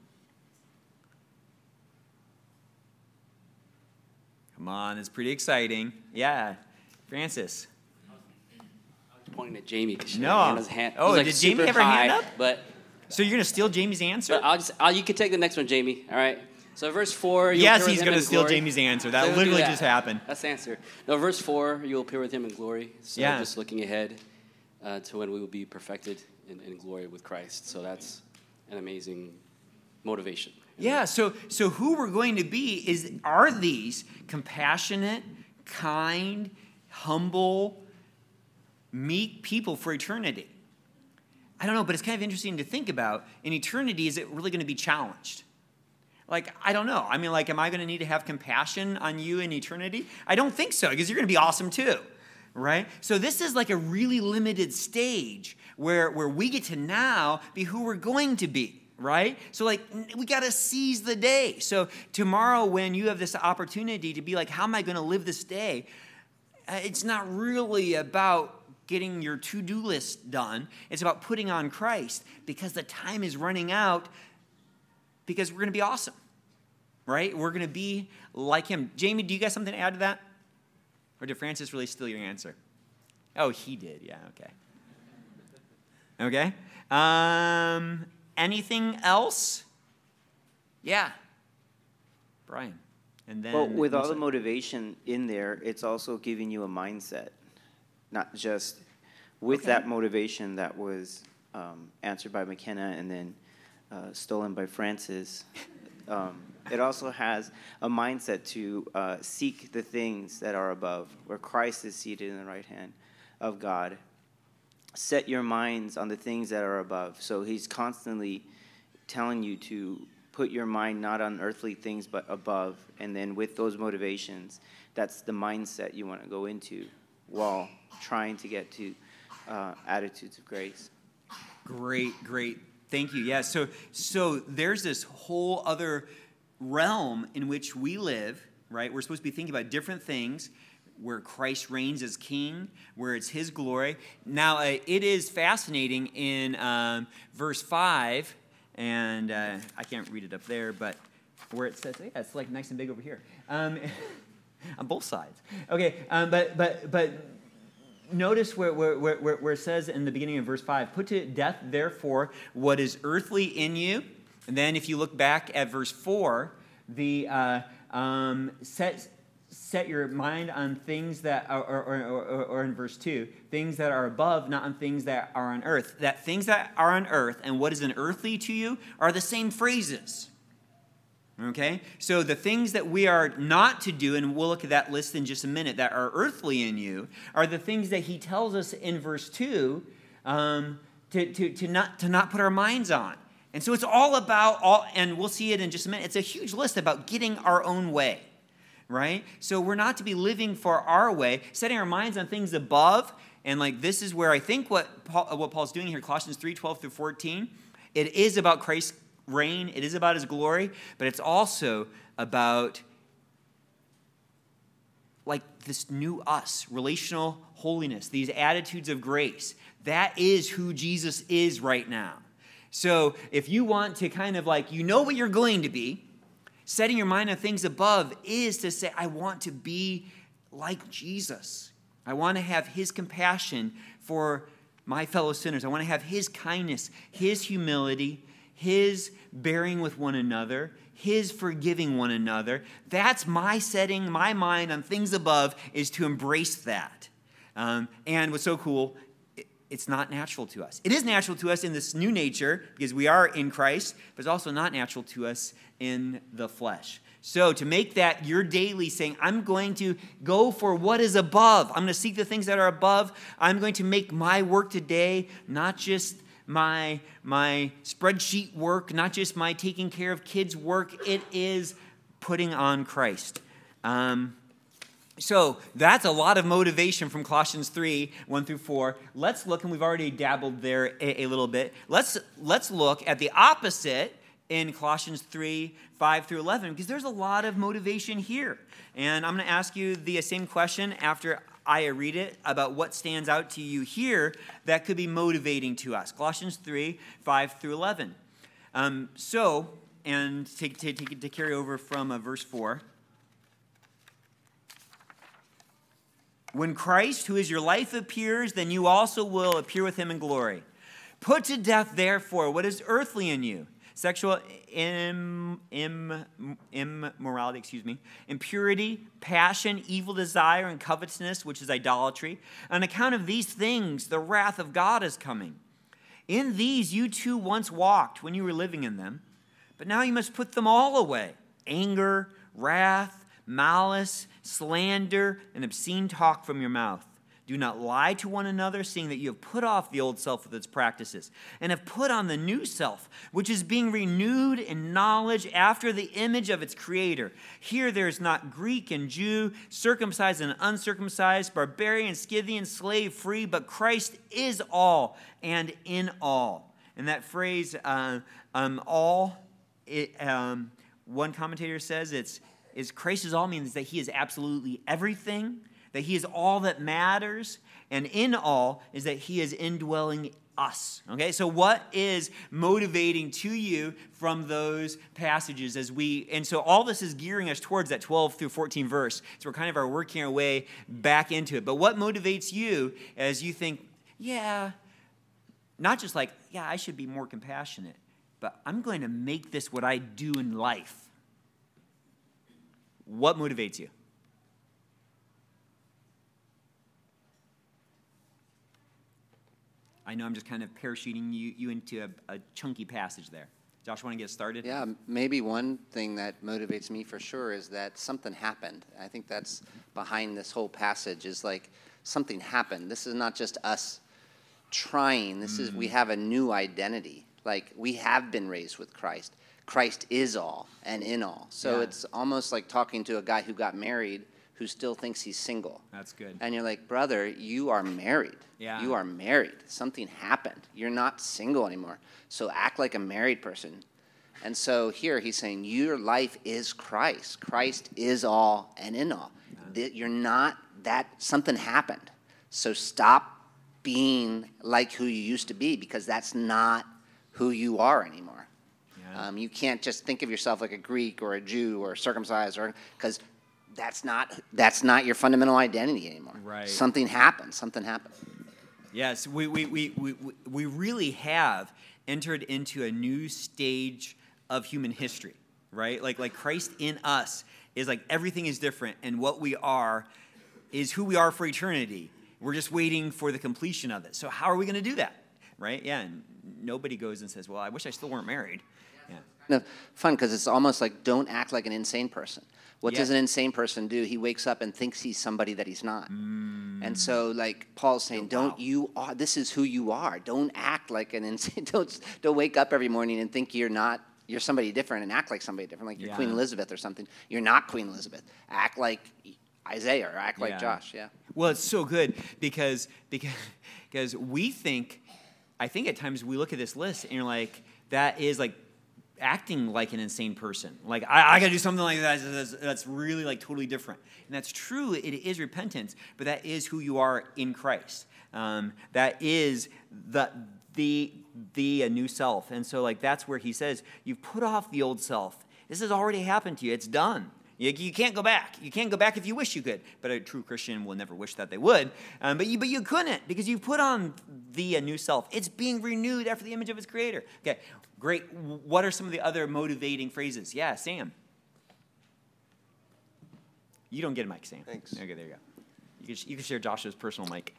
Come on, it's pretty exciting. Yeah, Francis. Pointing at Jamie because she No. had his hand. Oh, it was, like, did Jamie super have her hand high, up? But So you're going to steal Jamie's answer? you can take the next one, Jamie. All right. So verse 4. You'll Yes, appear with he's him going to in steal glory. Jamie's answer. So That we'll do literally that. just happened. That's the answer. No, verse 4. You'll appear with him in glory. So Yeah. just looking ahead to when we will be perfected in glory with Christ. So that's an amazing motivation. Yeah, so who we're going to be are these compassionate, kind, humble, meek people for eternity. I don't know, but it's kind of interesting to think about. In eternity, is it really going to be challenged? Like, I don't know. I mean, like, am I going to need to have compassion on you in eternity? I don't think so, because you're going to be awesome too, right? So this is like a really limited stage where we get to now be who we're going to be, right? So, like, we got to seize the day. So tomorrow when you have this opportunity to be like, how am I going to live this day? It's not really about getting your to-do list done. It's about putting on Christ because the time is running out because we're going to be awesome, right? We're going to be like him. Jamie, do you got something to add to that? Or did Francis really steal your answer? Oh, he did. Yeah, okay. Okay. Anything else? Yeah. Brian. And then Well, with all Lisa. the motivation in there, it's also giving you a mindset, not just with that motivation that was answered by McKenna and then stolen by Francis. It also has a mindset to seek the things that are above, where Christ is seated in the right hand of God. Set your minds on the things that are above. So he's constantly telling you to put your mind not on earthly things but above. And then with those motivations, that's the mindset you want to go into while trying to get to attitudes of grace. Great. Thank you. Yeah, so there's this whole other realm in which we live, right? We're supposed to be thinking about different things where Christ reigns as king, where it's his glory. Now, it is fascinating in verse 5, and I can't read it up there, but where it says, yeah, it's like nice and big over here. On both sides. Okay, but notice where it says in the beginning of verse 5, put to death, therefore, what is earthly in you. And then if you look back at verse 4, the set your mind on things that are, or in verse 2, things that are above, not on things that are on earth. That things that are on earth and what is an earthly to you are the same phrases. Okay? So the things that we are not to do, and we'll look at that list in just a minute, that are earthly in you, are the things that he tells us in verse 2 to not put our minds on. And so it's all about, and we'll see it in just a minute, it's a huge list about getting our own way, right? So we're not to be living for our way, setting our minds on things above, and like this is where I think what Paul's doing here, Colossians 3:12 through 14, it is about Christ's reign, it is about his glory, but it's also about like this new us, relational holiness, these attitudes of grace. That is who Jesus is right now. So if you want to kind of like, you know what you're going to be, setting your mind on things above is to say, I want to be like Jesus. I want to have his compassion for my fellow sinners. I want to have his kindness, his humility, his bearing with one another, his forgiving one another. That's my setting my mind on things above, is to embrace that. And what's so cool, it's not natural to us. It is natural to us in this new nature because we are in Christ, but it's also not natural to us in the flesh. So to make that your daily saying, I'm going to go for what is above. I'm going to seek the things that are above. I'm going to make my work today not just my spreadsheet work, not just my taking care of kids work. It is putting on Christ. So that's a lot of motivation from Colossians 3, 1 through 4. Let's look, and we've already dabbled there a little bit. Let's look at the opposite in Colossians 3, 5 through 11, because there's a lot of motivation here. And I'm going to ask you the same question after I read it about what stands out to you here that could be motivating to us. Colossians 3, 5 through 11. And to carry over from verse 4. When Christ, who is your life, appears, then you also will appear with him in glory. Put to death, therefore, what is earthly in you: sexual immorality, impurity, passion, evil desire, and covetousness, which is idolatry. On account of these things, the wrath of God is coming. In these you too once walked when you were living in them, but now you must put them all away: anger, wrath, malice, slander, and obscene talk from your mouth. Do not lie to one another, seeing that you have put off the old self with its practices, and have put on the new self, which is being renewed in knowledge after the image of its creator. Here there is not Greek and Jew, circumcised and uncircumcised, barbarian, Scythian, slave, free, but Christ is all and in all. And that phrase, all, one commentator says Christ is all means that he is absolutely everything. that he is all that matters, and in all is that he is indwelling us. Okay, so what is motivating to you from those passages and so all this is gearing us towards that 12 through 14 verse. So we're kind of working our way back into it. But what motivates you as you think, yeah, not just like, yeah, I should be more compassionate, but I'm going to make this what I do in life. What motivates you? I know I'm just kind of parachuting you into a chunky passage there. Josh, want to get started? Yeah, maybe one thing that motivates me for sure is that something happened. I think that's behind this whole passage is like something happened. This is not just us trying. This is, we have a new identity. Like we have been raised with Christ. Christ is all and in all. So it's almost like talking to a guy who got married who still thinks he's single. That's good. And you're like, brother, you are married. Yeah. You are married. Something happened. You're not single anymore. So act like a married person. And so here he's saying, your life is Christ. Christ is all and in all. You're not that, something happened. So stop being like who you used to be because that's not who you are anymore. Yeah. You can't just think of yourself like a Greek or a Jew or circumcised or because that's not your fundamental identity anymore. Right. Something happened. Something happened. Yes, we really have entered into a new stage of human history, right? Like Christ in us is like everything is different, and what we are is who we are for eternity. We're just waiting for the completion of it. So how are we going to do that, right? Yeah, and nobody goes and says, well, I wish I still weren't married. Yeah. No, fun because it's almost like don't act like an insane person. What does an insane person do? He wakes up and thinks he's somebody that he's not. And so, like Paul's saying, this is who you are. Don't act like an insane. Don't wake up every morning and think you're somebody different and act like somebody different, like you're Queen Elizabeth or something. You're not Queen Elizabeth. Act like Isaiah or act like Josh. Yeah. Well, it's so good because we think, I think at times we look at this list and you're like, that is like acting like an insane person. Like, I got to do something like that that's really like totally different. And that's true. It is repentance, but that is who you are in Christ. That is the new self. And so like that's where he says, you've put off the old self. This has already happened to you. It's done. You can't go back. You can't go back if you wish you could. But a true Christian will never wish that they would. But you couldn't because you put on the new self. It's being renewed after the image of its creator. Okay, great. What are some of the other motivating phrases? Yeah, Sam. You don't get a mic, Sam. Thanks. Okay, there you go. You can share Joshua's personal mic.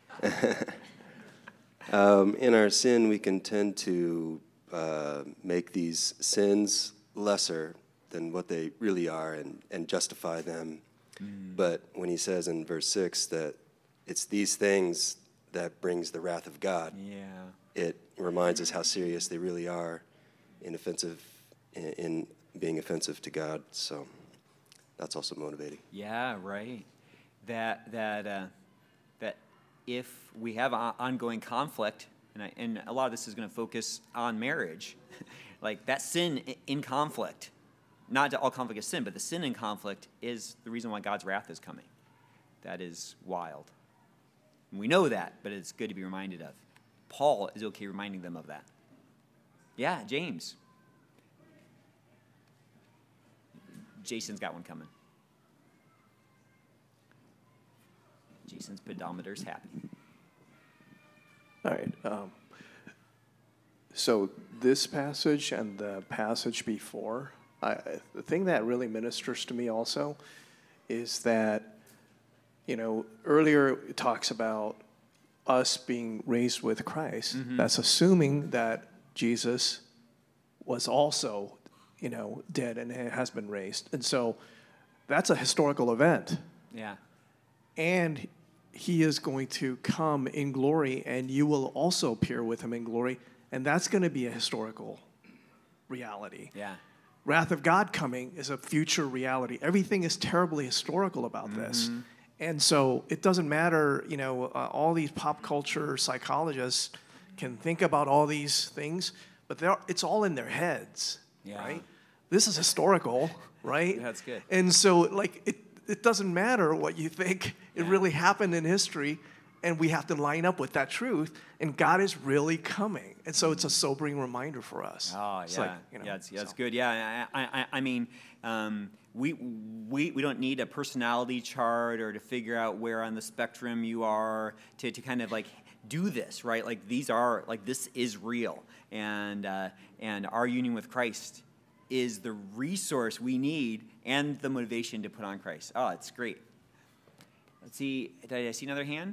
In our sin, we can tend to make these sins lesser than what they really are and justify them. But when he says in verse 6 that it's these things that brings the wrath of God, it reminds us how serious they really are in being offensive to God. So that's also motivating. Yeah, right. That if we have ongoing conflict, and a lot of this is going to focus on marriage, like that sin in conflict. Not all conflict is sin, but the sin in conflict is the reason why God's wrath is coming. That is wild. And we know that, but it's good to be reminded of. Paul is okay reminding them of that. Yeah, James. Jason's got one coming. Jason's pedometer's happy. All right. So this passage and the passage before, the thing that really ministers to me also is that, earlier it talks about us being raised with Christ. Mm-hmm. That's assuming that Jesus was also, dead and has been raised. And so that's a historical event. Yeah. And he is going to come in glory, and you will also appear with him in glory. And that's going to be a historical reality. Yeah. Wrath of God coming is a future reality. Everything is terribly historical about this. And so it doesn't matter, all these pop culture psychologists can think about all these things, but it's all in their heads, right? This is historical, right? That's good. And so, it doesn't matter what you think. It really happened in history, and we have to line up with that truth, and God is really coming. And so it's a sobering reminder for us. Oh, It's yeah. like, you know, Yeah, it's so. good. Yeah, I mean, we don't need a personality chart or to figure out where on the spectrum you are to kind of like do this, right? Like this is real. And our union with Christ is the resource we need and the motivation to put on Christ. Oh, it's great. Let's see. Did I see another hand?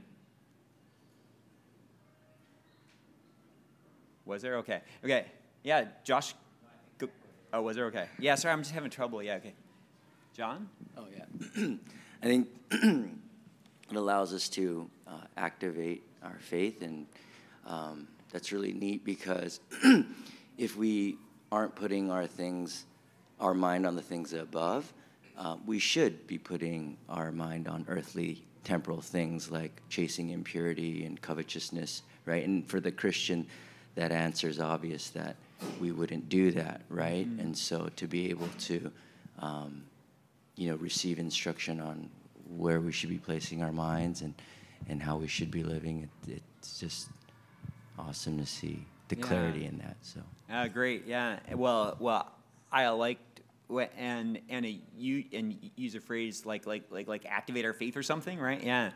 Was there? Okay. Okay. Yeah, Josh. Go. Oh, was there? Okay. Yeah, sorry, I'm just having trouble. Yeah, okay. John? Oh, yeah. I think it allows us to activate our faith, and that's really neat because if we aren't putting our mind on the things above, we should be putting our mind on earthly, temporal things like chasing impurity and covetousness, right? And for the Christian, that answer is obvious that we wouldn't do that, right? Mm-hmm. And so to be able to, receive instruction on where we should be placing our minds and how we should be living, it's just awesome to see the clarity in that. So. Great. Yeah. Well, I liked and use a phrase like activate our faith or something, right? Yeah.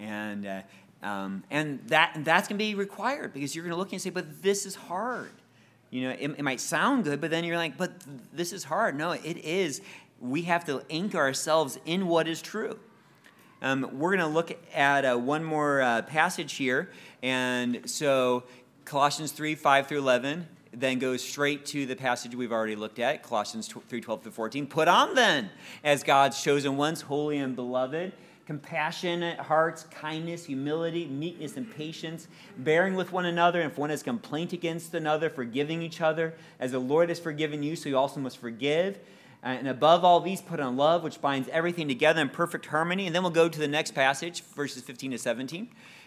And that's gonna be required because you're gonna look and say, but this is hard. You know, it might sound good, but then you're like, but this is hard. No, it is. We have to anchor ourselves in what is true. We're going to look at one more passage here. And so Colossians 3, 5 through 11, then goes straight to the passage we've already looked at, Colossians 3, 12 through 14. Put on then, as God's chosen ones, holy and beloved, compassionate hearts, kindness, humility, meekness, and patience, bearing with one another, and if one has complaint against another, forgiving each other. As the Lord has forgiven you, so you also must forgive. And above all these, put on love, which binds everything together in perfect harmony. And then we'll go to the next passage, verses 15 to 17.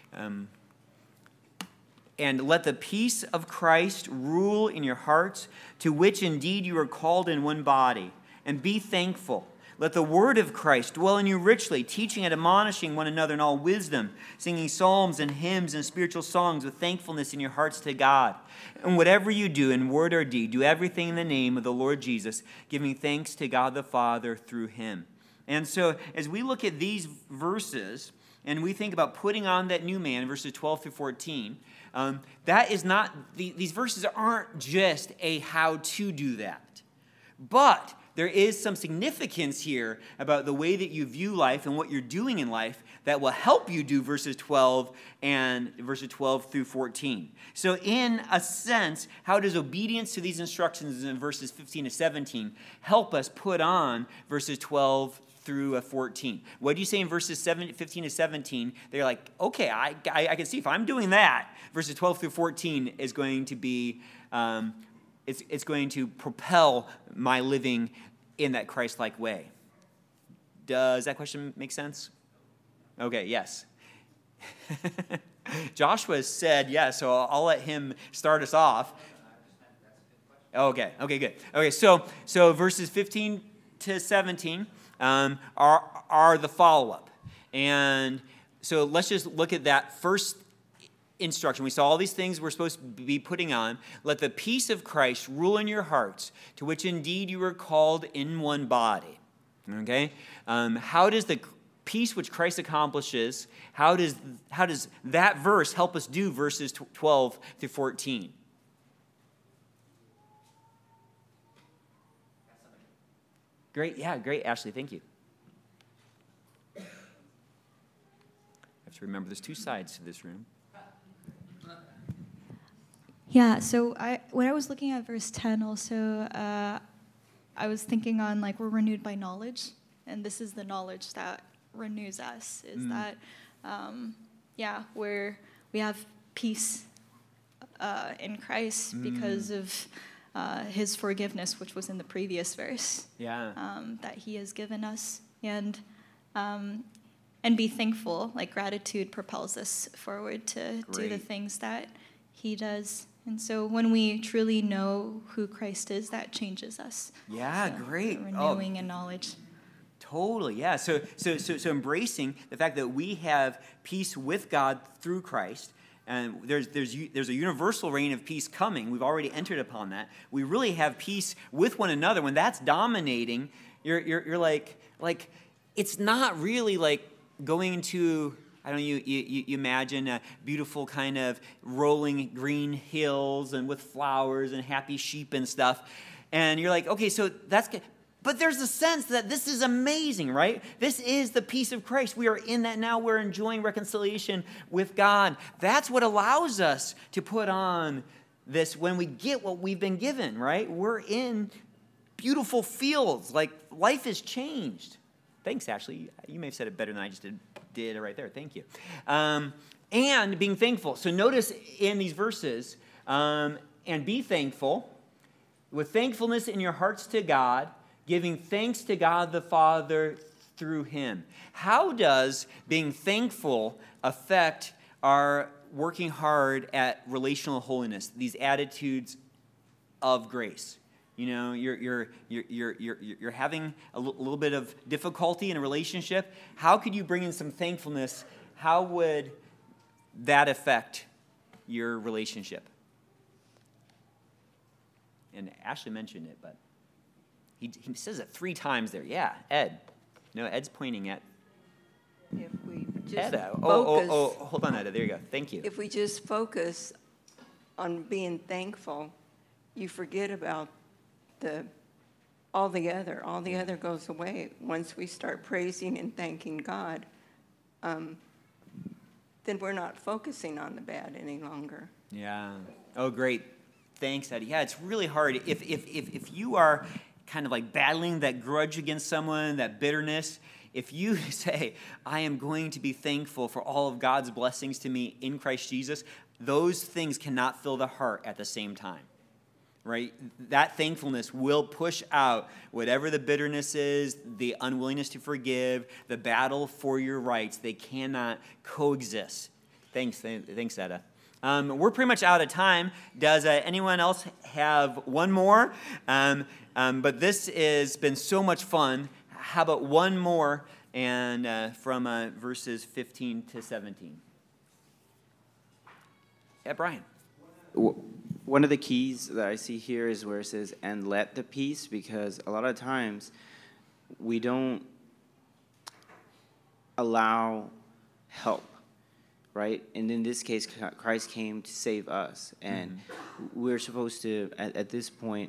And let the peace of Christ rule in your hearts, to which indeed you are called in one body. And be thankful. Let the word of Christ dwell in you richly, teaching and admonishing one another in all wisdom, singing psalms and hymns and spiritual songs with thankfulness in your hearts to God. And whatever you do in word or deed, do everything in the name of the Lord Jesus, giving thanks to God the Father through him. And so as we look at these verses, and we think about putting on that new man, verses 12 through 14, that is not, these verses aren't just a how to do that. But there is some significance here about the way that you view life and what you're doing in life that will help you do verses 12 through 14. So in a sense, how does obedience to these instructions in verses 15 to 17 help us put on verses 12 through 14? What do you say in verses 15 to 17? They're like, okay, I can see if I'm doing that, verses 12 through 14 is going to be... It's going to propel my living in that Christ-like way. Does that question make sense? Okay, yes. Joshua said yes, so I'll let him start us off. Okay, good. Okay, so verses 15 to 17 are the follow-up. And so let's just look at that first instruction. We saw all these things we're supposed to be putting on. Let the peace of Christ rule in your hearts, to which indeed you are called in one body. Okay? How does the peace which Christ accomplishes, how does that verse help us do verses 12 through 14? Great. Yeah, great, Ashley. Thank you. I have to remember there's two sides to this room. Yeah, so when I was looking at verse 10 also, I was thinking on like we're renewed by knowledge, and this is the knowledge that renews us, is that, we have peace in Christ because of his forgiveness, which was in the previous verse, that he has given us, and be thankful. Like gratitude propels us forward to do the things that he does. And so when we truly know who Christ is, that changes us. Yeah, so great. Renewing and knowledge. Totally, yeah. So embracing the fact that we have peace with God through Christ, and there's a universal reign of peace coming. We've already entered upon that. We really have peace with one another. When that's dominating, you're like it's not really like going to, I don't know, you imagine a beautiful kind of rolling green hills and with flowers and happy sheep and stuff, and you're like, okay, so that's good. But there's a sense that this is amazing, right? This is the peace of Christ. We are in that now. We're enjoying reconciliation with God. That's what allows us to put on this when we get what we've been given, right? We're in beautiful fields. Like, life has changed. Thanks, Ashley. You may have said it better than I just did right there. Thank you. And being thankful. So notice in these verses, and be thankful, with thankfulness in your hearts to God, giving thanks to God the Father through him. How does being thankful affect our working hard at relational holiness, these attitudes of grace? You know, you're having a little bit of difficulty in a relationship. How could you bring in some thankfulness? How would that affect your relationship? And Ashley mentioned it, but he says it 3 times there. Yeah, Ed. No, Ed's pointing at If we just Ed. focus, Hold on, Ed. There you go. Thank you. if we just focus on being thankful, you forget about all the other. All the other goes away. Once we start praising and thanking God, then we're not focusing on the bad any longer. Yeah. Oh, great. Thanks, Eddie. Yeah, it's really hard. If you are kind of like battling that grudge against someone, that bitterness, if you say, I am going to be thankful for all of God's blessings to me in Christ Jesus, those things cannot fill the heart at the same time, right? That thankfulness will push out whatever the bitterness is, the unwillingness to forgive, the battle for your rights. They cannot coexist. Thanks, Etta. We're pretty much out of time. Does anyone else have one more? But this has been so much fun. How about one more and from verses 15 to 17? Yeah, Brian. One of the keys that I see here is where it says, and let the peace, because a lot of times we don't allow help, right? And in this case, Christ came to save us. And we're supposed to, at this point,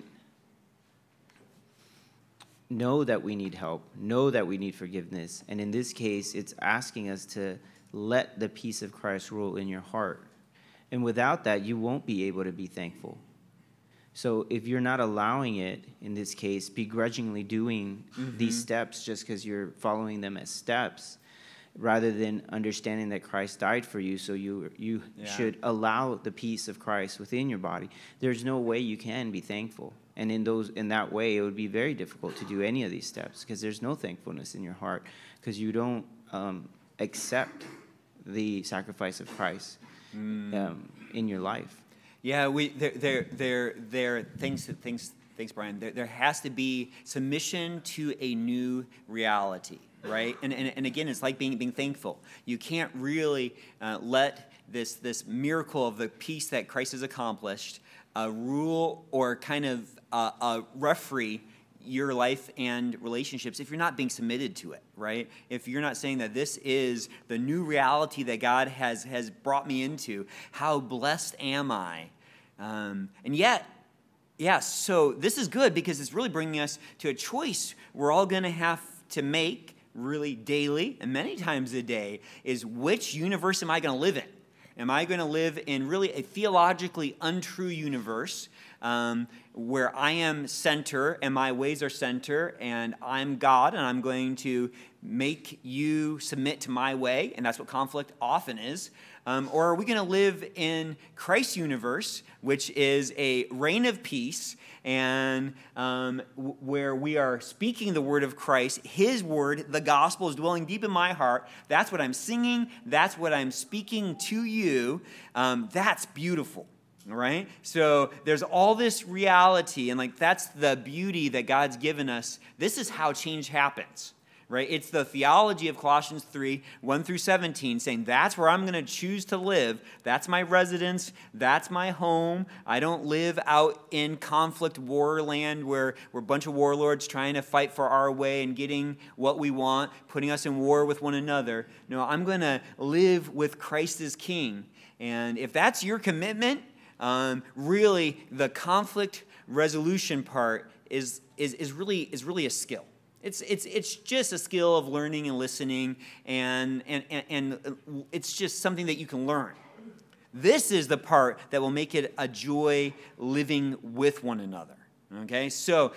know that we need help, know that we need forgiveness. And in this case, it's asking us to let the peace of Christ rule in your heart. And without that, you won't be able to be thankful. So if you're not allowing it, in this case, begrudgingly doing these steps just because you're following them as steps, rather than understanding that Christ died for you, so you should allow the peace of Christ within your body, there's no way you can be thankful. And in that way, it would be very difficult to do any of these steps because there's no thankfulness in your heart because you don't accept the sacrifice of Christ in your life. Yeah, thanks, Brian. There has to be submission to a new reality, right? And again, it's like being thankful. You can't really let this miracle of the peace that Christ has accomplished rule or kind of referee your life and relationships if you're not being submitted to it, right? If you're not saying that this is the new reality that God has brought me into, how blessed am I? And yet, so this is good because it's really bringing us to a choice we're all going to have to make really daily and many times a day is which universe am I going to live in? Am I going to live in really a theologically untrue universe where I am center and my ways are center and I'm God and I'm going to make you submit to my way, and that's what conflict often is? Or are we going to live in Christ's universe, which is a reign of peace and where we are speaking the word of Christ, his word, the gospel is dwelling deep in my heart. That's what I'm singing. That's what I'm speaking to you. That's beautiful, right? So there's all this reality, and like that's the beauty that God's given us. This is how change happens, right? It's the theology of Colossians 3, 1 through 17, saying that's where I'm going to choose to live. That's my residence. That's my home. I don't live out in conflict war land where we're a bunch of warlords trying to fight for our way and getting what we want, putting us in war with one another. No, I'm going to live with Christ as King. And if that's your commitment, really the conflict resolution part is really a skill. It's just a skill of learning and listening, and it's just something that you can learn. This is the part that will make it a joy living with one another. Okay, so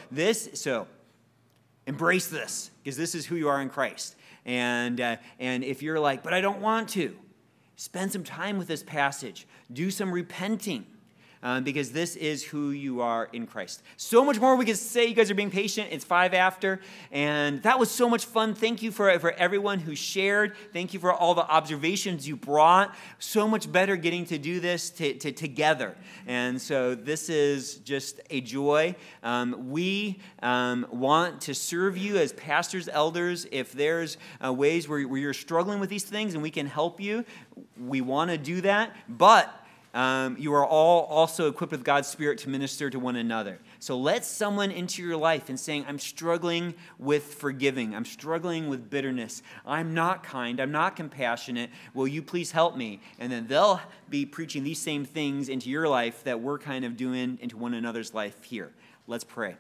embrace this, because this is who you are in Christ. And if you're like, but I don't want to, spend some time with this passage. Do some repenting. Because this is who you are in Christ. So much more we could say. You guys are being patient. It's 5 after. And that was so much fun. Thank you for everyone who shared. Thank you for all the observations you brought. So much better getting to do this together. And so this is just a joy. We want to serve you as pastors, elders. If there's ways where you're struggling with these things and we can help you, we want to do that. But you are all also equipped with God's Spirit to minister to one another. So let someone into your life and saying, I'm struggling with forgiving. I'm struggling with bitterness. I'm not kind. I'm not compassionate. Will you please help me? And then they'll be preaching these same things into your life that we're kind of doing into one another's life here. Let's pray.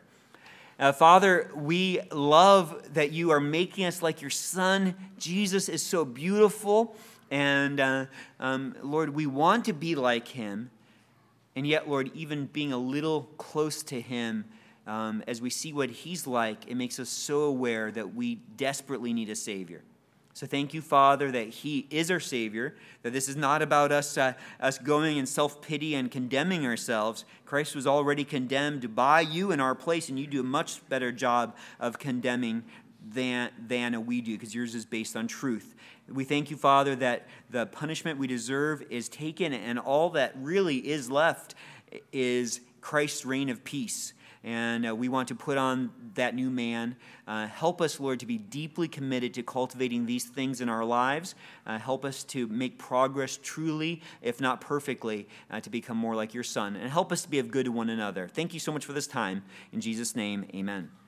Father, we love that you are making us like your Son. Jesus is so beautiful. And Lord, we want to be like him. And yet, Lord, even being a little close to him, as we see what he's like, it makes us so aware that we desperately need a Savior. So thank you, Father, that he is our Savior, that this is not about us going in self-pity and condemning ourselves. Christ was already condemned by you in our place, and you do a much better job of condemning than we do, because yours is based on truth. We thank you, Father, that the punishment we deserve is taken, and all that really is left is Christ's reign of peace. And we want to put on that new man. Help us, Lord, to be deeply committed to cultivating these things in our lives. Help us to make progress truly, if not perfectly, to become more like your Son. And help us to be of good to one another. Thank you so much for this time. In Jesus' name, amen.